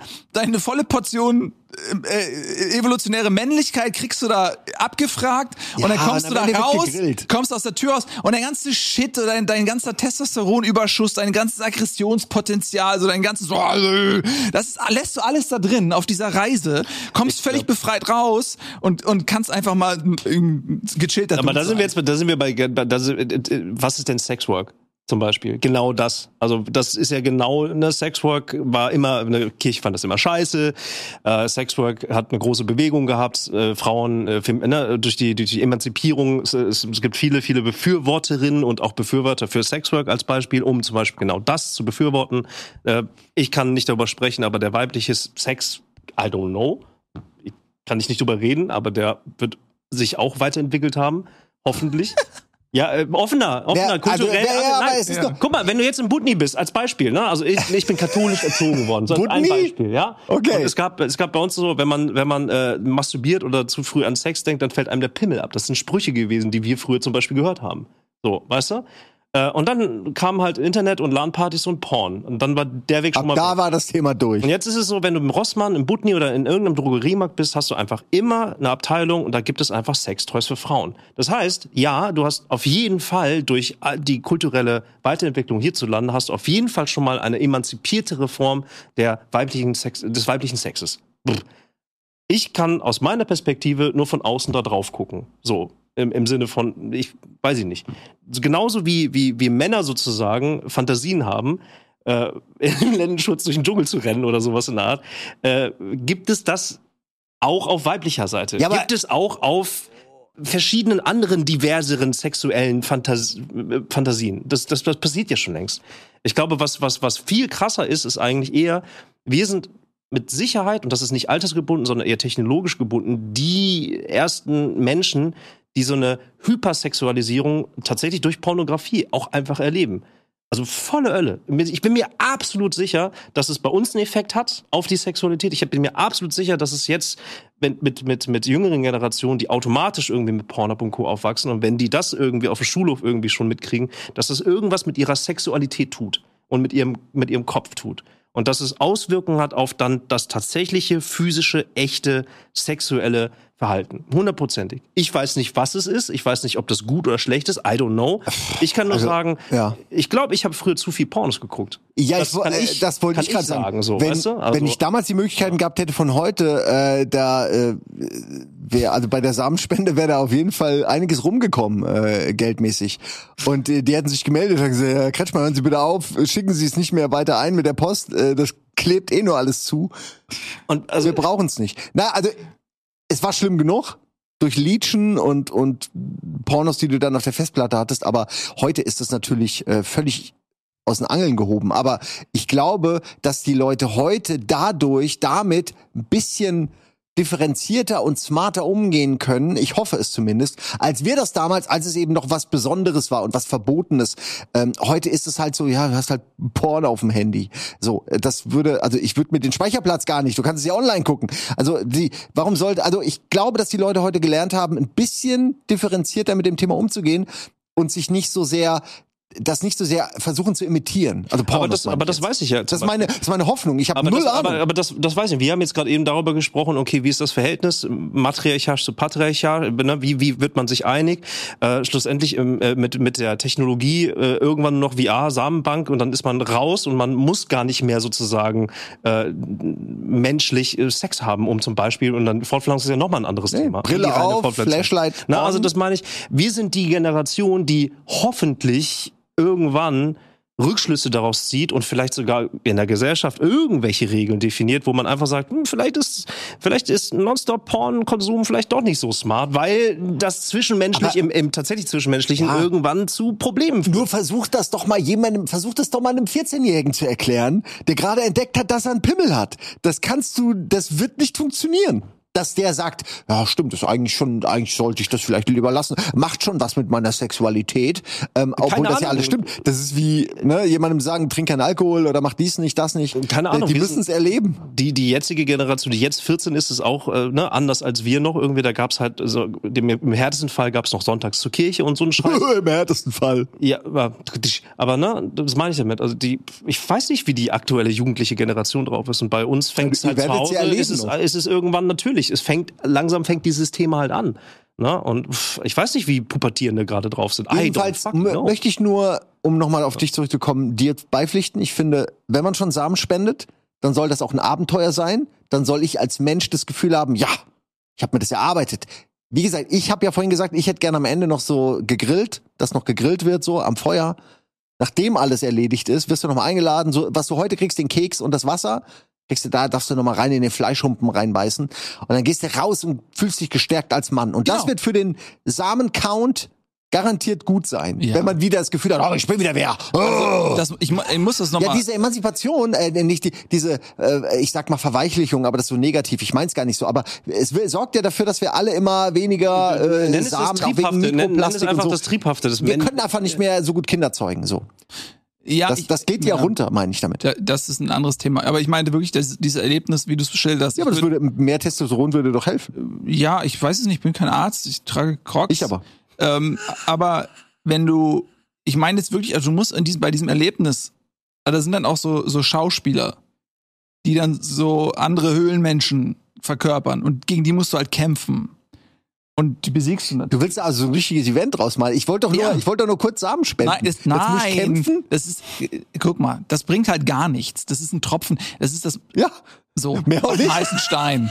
Portion evolutionäre Männlichkeit kriegst du da abgefragt und dann kommst du da raus, kommst aus der Tür raus und dein ganzes Shit, dein ganzer Testosteronüberschuss, dein ganzes Aggressionspotenzial, so dein ganzes lässt du alles da drin auf dieser Reise, kommst völlig befreit raus und kannst einfach mal gechillt da. Aber da sind wir bei was ist denn Sexwork? Zum Beispiel. Genau das. Also das ist ja genau, Sexwork war immer, Kirche fand das immer scheiße. Sexwork hat eine große Bewegung gehabt. Frauen, durch die Emanzipierung, es gibt viele Befürworterinnen und auch Befürworter für Sexwork als Beispiel, um zum Beispiel genau das zu befürworten. Ich kann nicht darüber sprechen, aber der weibliche Sex, I don't know. Kann ich nicht drüber reden, aber der wird sich auch weiterentwickelt haben. Hoffentlich. Ja, offener, kulturell. Guck mal, wenn du jetzt in Butni bist, als Beispiel, ne? Also ich bin katholisch erzogen worden. So ein Beispiel, ja? Okay. Und es gab bei uns so, wenn man masturbiert oder zu früh an Sex denkt, dann fällt einem der Pimmel ab. Das sind Sprüche gewesen, die wir früher zum Beispiel gehört haben. So, weißt du? Und dann kam halt Internet und LAN-Partys und Porn. Und dann war der Weg schon mal da war das Thema durch. Und jetzt ist es so, wenn du im Rossmann, im Butni oder in irgendeinem Drogeriemarkt bist, hast du einfach immer eine Abteilung und da gibt es einfach Sextoys für Frauen. Das heißt, ja, du hast auf jeden Fall durch die kulturelle Weiterentwicklung hierzulande hast du auf jeden Fall schon mal eine emanzipiertere Form des weiblichen Sexes. Ich kann aus meiner Perspektive nur von außen da drauf gucken. So. Im Sinne von, ich weiß ich nicht. Genauso wie Männer sozusagen Fantasien haben, im Lendenschutz durch den Dschungel zu rennen oder sowas in der Art, gibt es das auch auf weiblicher Seite. Ja, gibt es auch auf verschiedenen anderen diverseren sexuellen Fantasien. Das passiert ja schon längst. Ich glaube, was viel krasser ist eigentlich eher, wir sind mit Sicherheit, und das ist nicht altersgebunden, sondern eher technologisch gebunden, die ersten Menschen, die so eine Hypersexualisierung tatsächlich durch Pornografie auch einfach erleben. Also volle Hölle. Ich bin mir absolut sicher, dass es bei uns einen Effekt hat auf die Sexualität. Ich bin mir absolut sicher, dass es jetzt mit jüngeren Generationen, die automatisch irgendwie mit Pornhub und Co. aufwachsen und wenn die das irgendwie auf dem Schulhof irgendwie schon mitkriegen, dass es irgendwas mit ihrer Sexualität tut und mit ihrem Kopf tut. Und dass es Auswirkungen hat auf dann das tatsächliche, physische, echte, sexuelle Verhalten. 100%. Ich weiß nicht, was es ist. Ich weiß nicht, ob das gut oder schlecht ist. I don't know. Ich kann nur sagen, ich glaube, ich habe früher zu viel Pornos geguckt. Ja, das wollte ich gerade sagen. So, wenn, weißt du? Also, wenn ich damals die Möglichkeiten gehabt hätte von heute, also bei der Samenspende wäre da auf jeden Fall einiges rumgekommen, geldmäßig. Und die hätten sich gemeldet und gesagt, Herr Kretschmann, hören Sie bitte auf, schicken Sie es nicht mehr weiter ein mit der Post, das klebt eh nur alles zu. Und also, wir brauchen es nicht. Na, also es war schlimm genug durch Leechen und Pornos, die du dann auf der Festplatte hattest, aber heute ist das natürlich völlig aus den Angeln gehoben. Aber ich glaube, dass die Leute heute damit ein bisschen differenzierter und smarter umgehen können, ich hoffe es zumindest, als wir das damals, als es eben noch was Besonderes war und was Verbotenes. Heute ist es halt so, ja, du hast halt Porn auf dem Handy. So, ich würde mir den Speicherplatz gar nicht, du kannst es ja online gucken. Also ich glaube, dass die Leute heute gelernt haben, ein bisschen differenzierter mit dem Thema umzugehen und sich nicht so sehr versuchen zu imitieren. Also Pornos, aber das weiß ich ja. Das ist meine Hoffnung. Ich habe null Ahnung. Aber das weiß ich. Wir haben jetzt gerade eben darüber gesprochen, okay, wie ist das Verhältnis matriarchal zu patriarchal? Wie wird man sich einig? Schlussendlich mit der Technologie irgendwann noch VR, Samenbank und dann ist man raus und man muss gar nicht mehr sozusagen menschlich Sex haben, um zum Beispiel, und dann Fortpflanzung ist ja nochmal ein anderes Thema. Brille auf, Flashlight. Also das meine ich, wir sind die Generation, die hoffentlich irgendwann Rückschlüsse daraus zieht und vielleicht sogar in der Gesellschaft irgendwelche Regeln definiert, wo man einfach sagt, vielleicht ist Nonstop-Porn-Konsum vielleicht doch nicht so smart, weil das zwischenmenschlich im tatsächlich Zwischenmenschlichen irgendwann zu Problemen führt. Nur versuch das doch mal einem 14-Jährigen zu erklären, der gerade entdeckt hat, dass er einen Pimmel hat. Das wird nicht funktionieren. Dass der sagt, ja stimmt, eigentlich sollte ich das vielleicht lieber lassen. Macht schon was mit meiner Sexualität, obwohl das ja alles stimmt. Das ist wie jemandem sagen, trink keinen Alkohol oder mach dies nicht, das nicht. Keine Ahnung. Die müssen es erleben. Die jetzige Generation, die jetzt 14 ist, ist auch anders als wir noch. Irgendwie, da gab's halt, also im härtesten Fall gab's noch sonntags zur Kirche und so einen Scheiß. Im härtesten Fall. Ja, aber das meine ich damit. Also ich weiß nicht, wie die aktuelle jugendliche Generation drauf ist. Und bei uns fängt es halt zu Hause, ist es irgendwann natürlich. Langsam fängt dieses Thema halt an. Ne? Und ich weiß nicht, wie Pubertierende gerade drauf sind. Jedenfalls möchte ich nur, um nochmal auf dich zurückzukommen, dir beipflichten. Ich finde, wenn man schon Samen spendet, dann soll das auch ein Abenteuer sein. Dann soll ich als Mensch das Gefühl haben, ja, ich habe mir das erarbeitet. Wie gesagt, ich habe ja vorhin gesagt, ich hätte gerne am Ende noch so gegrillt, dass noch gegrillt wird, so am Feuer. Nachdem alles erledigt ist, wirst du nochmal eingeladen. So, was du heute kriegst, den Keks und das Wasser, darfst du nochmal rein in den Fleischhumpen reinbeißen. Und dann gehst du raus und fühlst dich gestärkt als Mann. Und das wird für den Samencount garantiert gut sein. Ja. Wenn man wieder das Gefühl hat, ich bin wieder wer. Also, ich muss das nochmal. Ja, diese Emanzipation, nicht diese, ich sag mal Verweichlichung, aber das ist so negativ. Ich mein's gar nicht so. Aber es sorgt ja dafür, dass wir alle immer weniger Samen, auch wegen Mikroplastik und so. Das Triebhafte. Wir können einfach nicht mehr so gut Kinder zeugen, so. Ja, das geht ja runter, meine ich damit. Das ist ein anderes Thema. Aber ich meinte wirklich, dieses Erlebnis, wie du es bestellt hast. Ja, aber mehr Testosteron würde doch helfen. Ja, ich weiß es nicht, ich bin kein Arzt, ich trage Crocs. Ich aber. Aber ich meine jetzt wirklich, also du musst bei diesem Erlebnis, da sind dann auch so Schauspieler, die dann so andere Höhlenmenschen verkörpern und gegen die musst du halt kämpfen. Und die besiegst du nicht. Du willst also so ein richtiges Event draus machen. Ich wollte doch nur kurz Samen spenden. Nein, guck mal, das bringt halt gar nichts. Das ist ein Tropfen, das ist das, so, mehr auf den heißen Stein.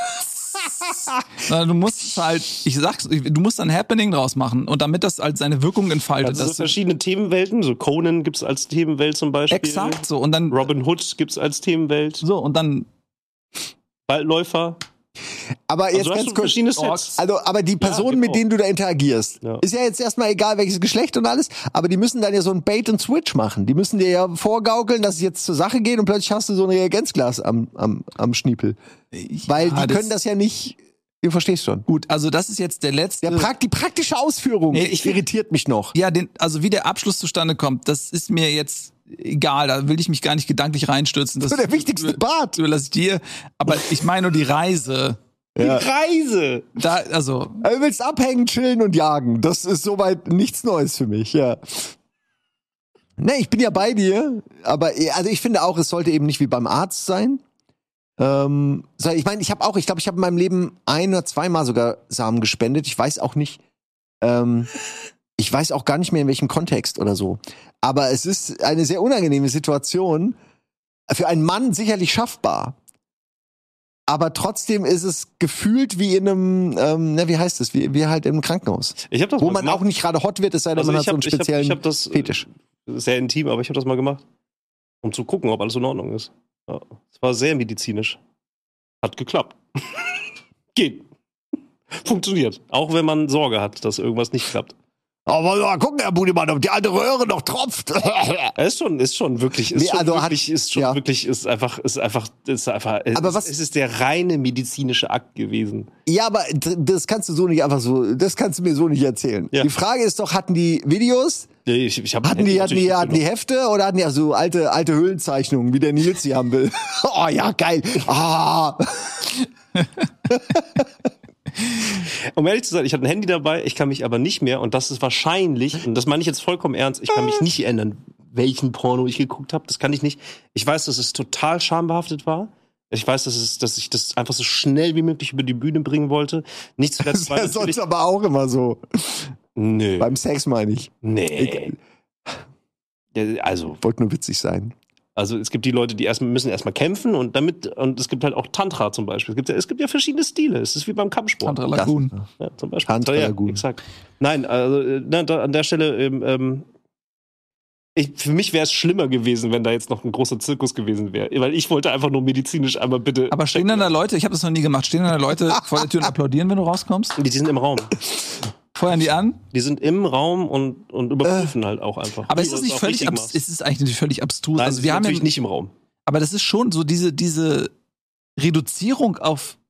Du musst halt, du musst ein Happening draus machen und damit das halt seine Wirkung entfaltet. Also so verschiedene Themenwelten, so Conan gibt's als Themenwelt zum Beispiel. Exakt, so, und dann Robin Hood gibt's als Themenwelt. So, und dann Waldläufer. Aber jetzt ganz kurz, aber die Personen, mit denen du da interagierst, ist ja jetzt erstmal egal, welches Geschlecht und alles, aber die müssen dann ja so ein Bait and Switch machen. Die müssen dir ja vorgaukeln, dass es jetzt zur Sache geht und plötzlich hast du so ein Reagenzglas am Schniepel. Weil die können das ja nicht, du verstehst schon. Gut, also das ist jetzt der letzte. Die praktische Ausführung irritiert mich noch. Ja, also wie der Abschluss zustande kommt, das ist mir jetzt egal, da will ich mich gar nicht gedanklich reinstürzen. Das ist der wichtigste Part. Überlasse ich dir. Aber ich meine nur die Reise. Die Reise! Du willst abhängen, chillen und jagen. Das ist soweit nichts Neues für mich, ja. Ne, ich bin ja bei dir. Aber also ich finde auch, es sollte eben nicht wie beim Arzt sein. Ich meine, ich glaube, ich habe in meinem Leben 1 oder 2 Mal sogar Samen gespendet. Ich weiß auch nicht, ich weiß auch gar nicht mehr, in welchem Kontext oder so. Aber es ist eine sehr unangenehme Situation. Für einen Mann sicherlich schaffbar. Aber trotzdem ist es gefühlt wie in einem, wie heißt es, wie halt im Krankenhaus. Ich hab das wo man gemacht. Auch nicht gerade hot wird, es sei denn, man hat so einen speziellen ich hab das, Fetisch. Sehr intim, aber ich habe das mal gemacht, um zu gucken, ob alles in Ordnung ist. Ja, es war sehr medizinisch. Hat geklappt. Geht. Funktioniert. Auch wenn man Sorge hat, dass irgendwas nicht klappt. Aber mal gucken, Herr Budemann, ob die alte Röhre noch tropft. Ist schon wirklich. Aber es ist der reine medizinische Akt gewesen. Ja, aber das kannst du so nicht einfach so, das kannst du mir so nicht erzählen. Ja. Die Frage ist doch, hatten die Videos? Hatten die Hefte oder hatten die ja so alte Höhlenzeichnungen, wie der Nils sie haben will? Oh ja, geil. Ah. Um ehrlich zu sein, ich hatte ein Handy dabei, ich kann mich aber nicht mehr, und das ist wahrscheinlich, und das meine ich jetzt vollkommen ernst, ich kann mich nicht erinnern, welchen Porno ich geguckt habe, das kann ich nicht. Ich weiß, dass es total schambehaftet war. Ich weiß, dass ich das einfach so schnell wie möglich über die Bühne bringen wollte. Nicht zuletzt, das ist ja sonst aber auch immer so. Nö. Beim Sex meine ich. Nee. Also. Wollte nur witzig sein. Also es gibt die Leute, die müssen erstmal kämpfen und es gibt halt auch Tantra zum Beispiel. Es gibt ja verschiedene Stile. Es ist wie beim Kampfsport. Tantra Lagoon. Ja, zum Beispiel. Tantra Lagoon. Exakt. Nein, also an der Stelle, für mich wäre es schlimmer gewesen, wenn da jetzt noch ein großer Zirkus gewesen wäre. Weil ich wollte einfach nur medizinisch einmal bitte. Aber stehen dann da Leute, ich habe das noch nie gemacht, stehen dann da Leute vor der Tür und applaudieren, wenn du rauskommst? Die sind im Raum. Feuern die an? Die sind im Raum und überprüfen halt auch einfach. Aber ist das nicht völlig eigentlich völlig abstrus? Nein, also wir haben natürlich nicht im Raum. Aber das ist schon so diese Reduzierung auf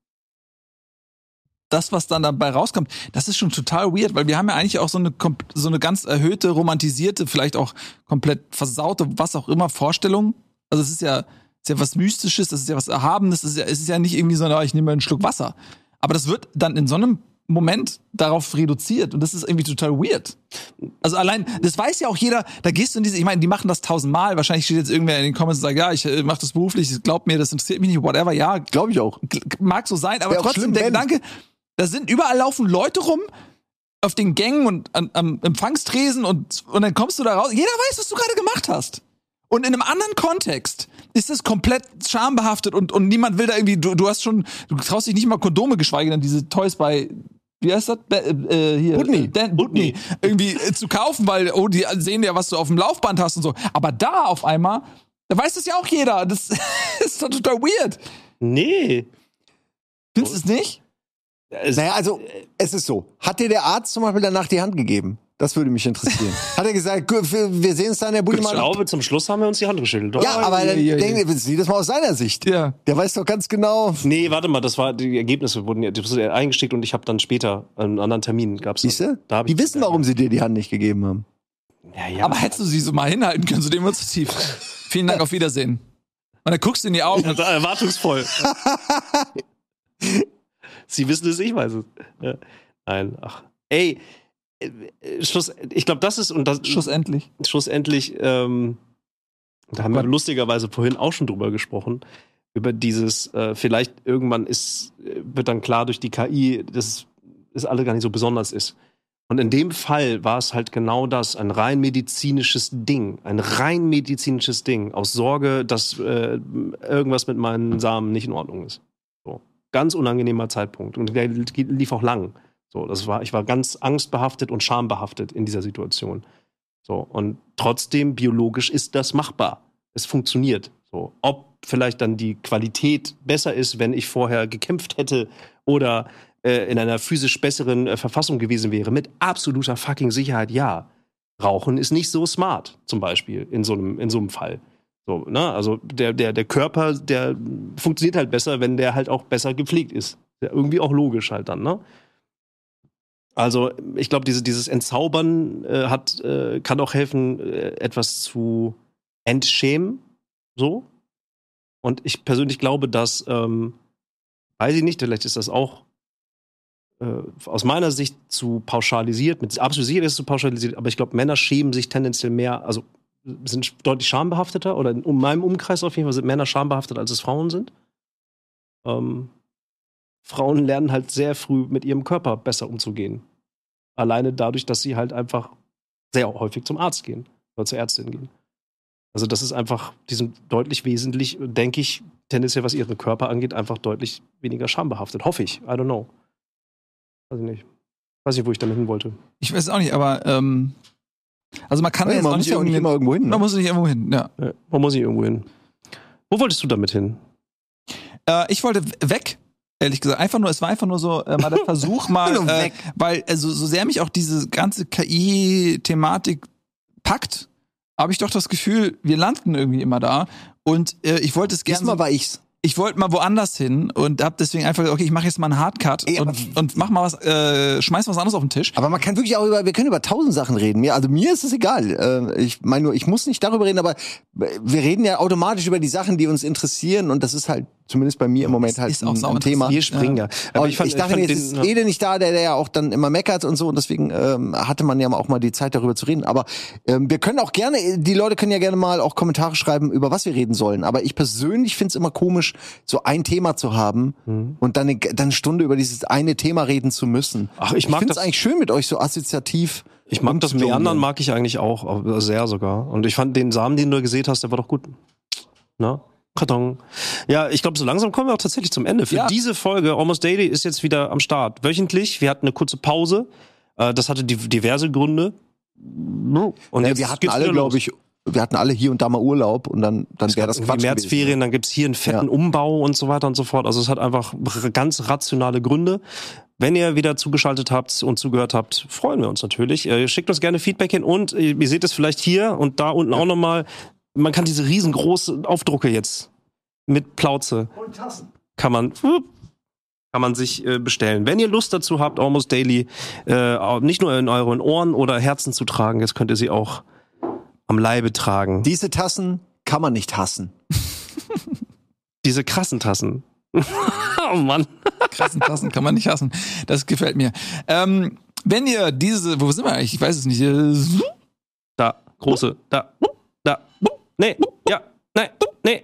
das, was dann dabei rauskommt, das ist schon total weird, weil wir haben ja eigentlich auch so eine ganz erhöhte, romantisierte, vielleicht auch komplett versaute, was auch immer, Vorstellung. Also es ist ja was Mystisches, das ist ja was Erhabenes, es ist ja nicht irgendwie so, ich nehme mal einen Schluck Wasser. Aber das wird dann in so einem Moment darauf reduziert und das ist irgendwie total weird. Also allein, das weiß ja auch jeder, da gehst du in ich meine, die machen das 1000-mal, wahrscheinlich steht jetzt irgendwer in den Comments und sagt, ja, ich mache das beruflich, glaub mir, das interessiert mich nicht, whatever, ja. Glaube ich auch. Mag so sein, aber trotzdem der Gedanke, überall laufen Leute rum, auf den Gängen und am Empfangstresen und dann kommst du da raus, jeder weiß, was du gerade gemacht hast. Und in einem anderen Kontext ist es komplett schambehaftet und niemand will da irgendwie, du traust dich nicht mal Kondome, geschweige denn diese Toys bei, wie heißt das? Budni. Irgendwie zu kaufen, weil, die sehen ja, was du auf dem Laufband hast und so. Aber da auf einmal, da weiß das ja auch jeder. Das ist doch total weird. Nee. Findest du es nicht? Naja, also, es ist so. Hat dir der Arzt zum Beispiel danach die Hand gegeben? Das würde mich interessieren. Hat er gesagt, wir sehen uns dann, Herr Budemann? Ich glaube, zum Schluss haben wir uns die Hand geschüttelt. Ja, aber dann sieh das mal aus seiner Sicht. Ja. Der weiß doch ganz genau. Nee, warte mal, die Ergebnisse wurden eingesteckt und ich habe dann später einen anderen Termin. Siehst du? Die wissen, warum sie dir die Hand nicht gegeben haben. Ja. Aber hättest du sie so mal hinhalten können, so demonstrativ. Vielen Dank, auf Wiedersehen. Und dann guckst du in die Augen. Ja, erwartungsvoll. Sie wissen es, ich weiß es. Ja. Nein, ach. Ey, ich glaube, das ist Schlussendlich. Da haben wir lustigerweise vorhin auch schon drüber gesprochen, über dieses, vielleicht irgendwann wird dann klar durch die KI, dass es alles gar nicht so besonders ist. Und in dem Fall war es halt genau das, ein rein medizinisches Ding, aus Sorge, dass irgendwas mit meinen Samen nicht in Ordnung ist. So. Ganz unangenehmer Zeitpunkt. Und der lief auch lang. So, ich war ganz angstbehaftet und schambehaftet in dieser Situation. So, und trotzdem, biologisch ist das machbar. Es funktioniert. So, ob vielleicht dann die Qualität besser ist, wenn ich vorher gekämpft hätte oder in einer physisch besseren Verfassung gewesen wäre, mit absoluter fucking Sicherheit ja. Rauchen ist nicht so smart, zum Beispiel, in so einem Fall. So, ne? Also der Körper, der funktioniert halt besser, wenn der halt auch besser gepflegt ist. Ja, irgendwie auch logisch halt dann, ne? Also, ich glaube, dieses Entzaubern kann auch helfen, etwas zu entschämen. So. Und ich persönlich glaube, dass, weiß ich nicht, vielleicht ist das auch aus meiner Sicht zu pauschalisiert. Mit absolut sicher ist es zu pauschalisiert, aber ich glaube, Männer schämen sich tendenziell mehr, also sind deutlich schambehafteter, oder in meinem Umkreis auf jeden Fall sind Männer schambehaftet, als es Frauen sind. Frauen lernen halt sehr früh mit ihrem Körper besser umzugehen. Alleine dadurch, dass sie halt einfach sehr häufig zum Arzt gehen oder zur Ärztin gehen. Also das ist einfach, die sind deutlich wesentlich, denke ich, tendenziell, was ihren Körper angeht, einfach deutlich weniger schambehaftet. Hoffe ich. I don't know. Weiß ich nicht. Weiß nicht, wo ich damit hin wollte. Ich weiß auch nicht, aber also man kann jetzt auch nicht immer irgendwo hin. Ne? Man muss nicht irgendwo hin, ja. Man muss nicht irgendwo hin. Wo wolltest du damit hin? Ich wollte weg. Ehrlich gesagt, es war einfach nur so mal der Versuch, mal, weil also so sehr mich auch diese ganze KI-Thematik packt, habe ich doch das Gefühl, wir landen irgendwie immer da. Und ich wollte es gerne. Diesmal war ich's. Ich wollte mal woanders hin und habe deswegen einfach gesagt, okay, ich mache jetzt mal einen Hardcut und mach mal was, schmeiß was anderes auf den Tisch. Aber man kann wirklich auch wir können über 1000 Sachen reden. Also mir ist es egal. Ich meine nur, ich muss nicht darüber reden, aber wir reden ja automatisch über die Sachen, die uns interessieren und das ist halt zumindest bei mir im Moment halt ein Thema. Wir springen ja. Aber ich dachte, jetzt ist Ede nicht da, der ja auch dann immer meckert und so und deswegen hatte man ja auch mal die Zeit darüber zu reden. Aber wir können auch gerne, die Leute können ja gerne mal auch Kommentare schreiben, über was wir reden sollen. Aber ich persönlich finde es immer komisch, so ein Thema zu haben und dann eine Stunde über dieses eine Thema reden zu müssen. Ach, ich finde es eigentlich schön mit euch so assoziativ. Ich mag das Meandern, mag ich eigentlich auch, sehr sogar. Und ich fand den Samen, den du gesät hast, der war doch gut. Na? Karton. Ja, ich glaube, so langsam kommen wir auch tatsächlich zum Ende. Für diese Folge, Almost Daily, ist jetzt wieder am Start. Wöchentlich, wir hatten eine kurze Pause. Das hatte diverse Gründe. Und jetzt wir hatten alle, glaube ich, wir hatten alle hier und da mal Urlaub und dann wäre das Quatsch Märzferien, gewesen. Dann gibt's hier einen fetten Umbau und so weiter und so fort. Also es hat einfach ganz rationale Gründe. Wenn ihr wieder zugeschaltet habt und zugehört habt, freuen wir uns natürlich. Schickt uns gerne Feedback hin und ihr seht es vielleicht hier und da unten auch nochmal. Man kann diese riesengroße Aufdrucke jetzt mit Plauze und Tassen kann man sich bestellen. Wenn ihr Lust dazu habt, Almost Daily nicht nur in euren Ohren oder Herzen zu tragen, jetzt könnt ihr sie auch am Leibe tragen. Diese Tassen kann man nicht hassen. Diese krassen Tassen. Oh Mann. Krassen Tassen kann man nicht hassen. Das gefällt mir. Wenn ihr wo sind wir eigentlich? Ich weiß es nicht. Da, große, da. Nee, ja, nee,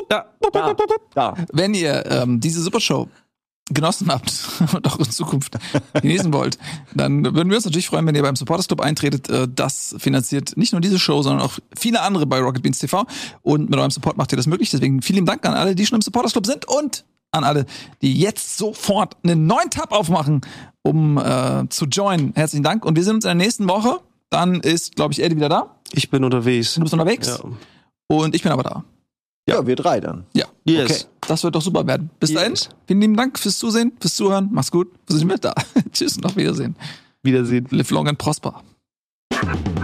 da. Wenn ihr diese Supershow genossen habt und auch in Zukunft genießen wollt, dann würden wir uns natürlich freuen, wenn ihr beim Supporters Club eintretet. Das finanziert nicht nur diese Show, sondern auch viele andere bei Rocket Beans TV. Und mit eurem Support macht ihr das möglich. Deswegen vielen Dank an alle, die schon im Supporters Club sind und an alle, die jetzt sofort einen neuen Tab aufmachen, um zu joinen. Herzlichen Dank. Und wir sehen uns in der nächsten Woche. Dann ist, glaube ich, Eddie wieder da. Ich bin unterwegs. Du bist unterwegs? Ja. Und ich bin aber da. Ja, wir drei dann. Ja. Yes. Okay. Das wird doch super werden. Bis dahin. Vielen lieben Dank fürs Zusehen, fürs Zuhören. Mach's gut. Wir sind wieder da. Tschüss und auf Wiedersehen. Wiedersehen. Live long and prosper.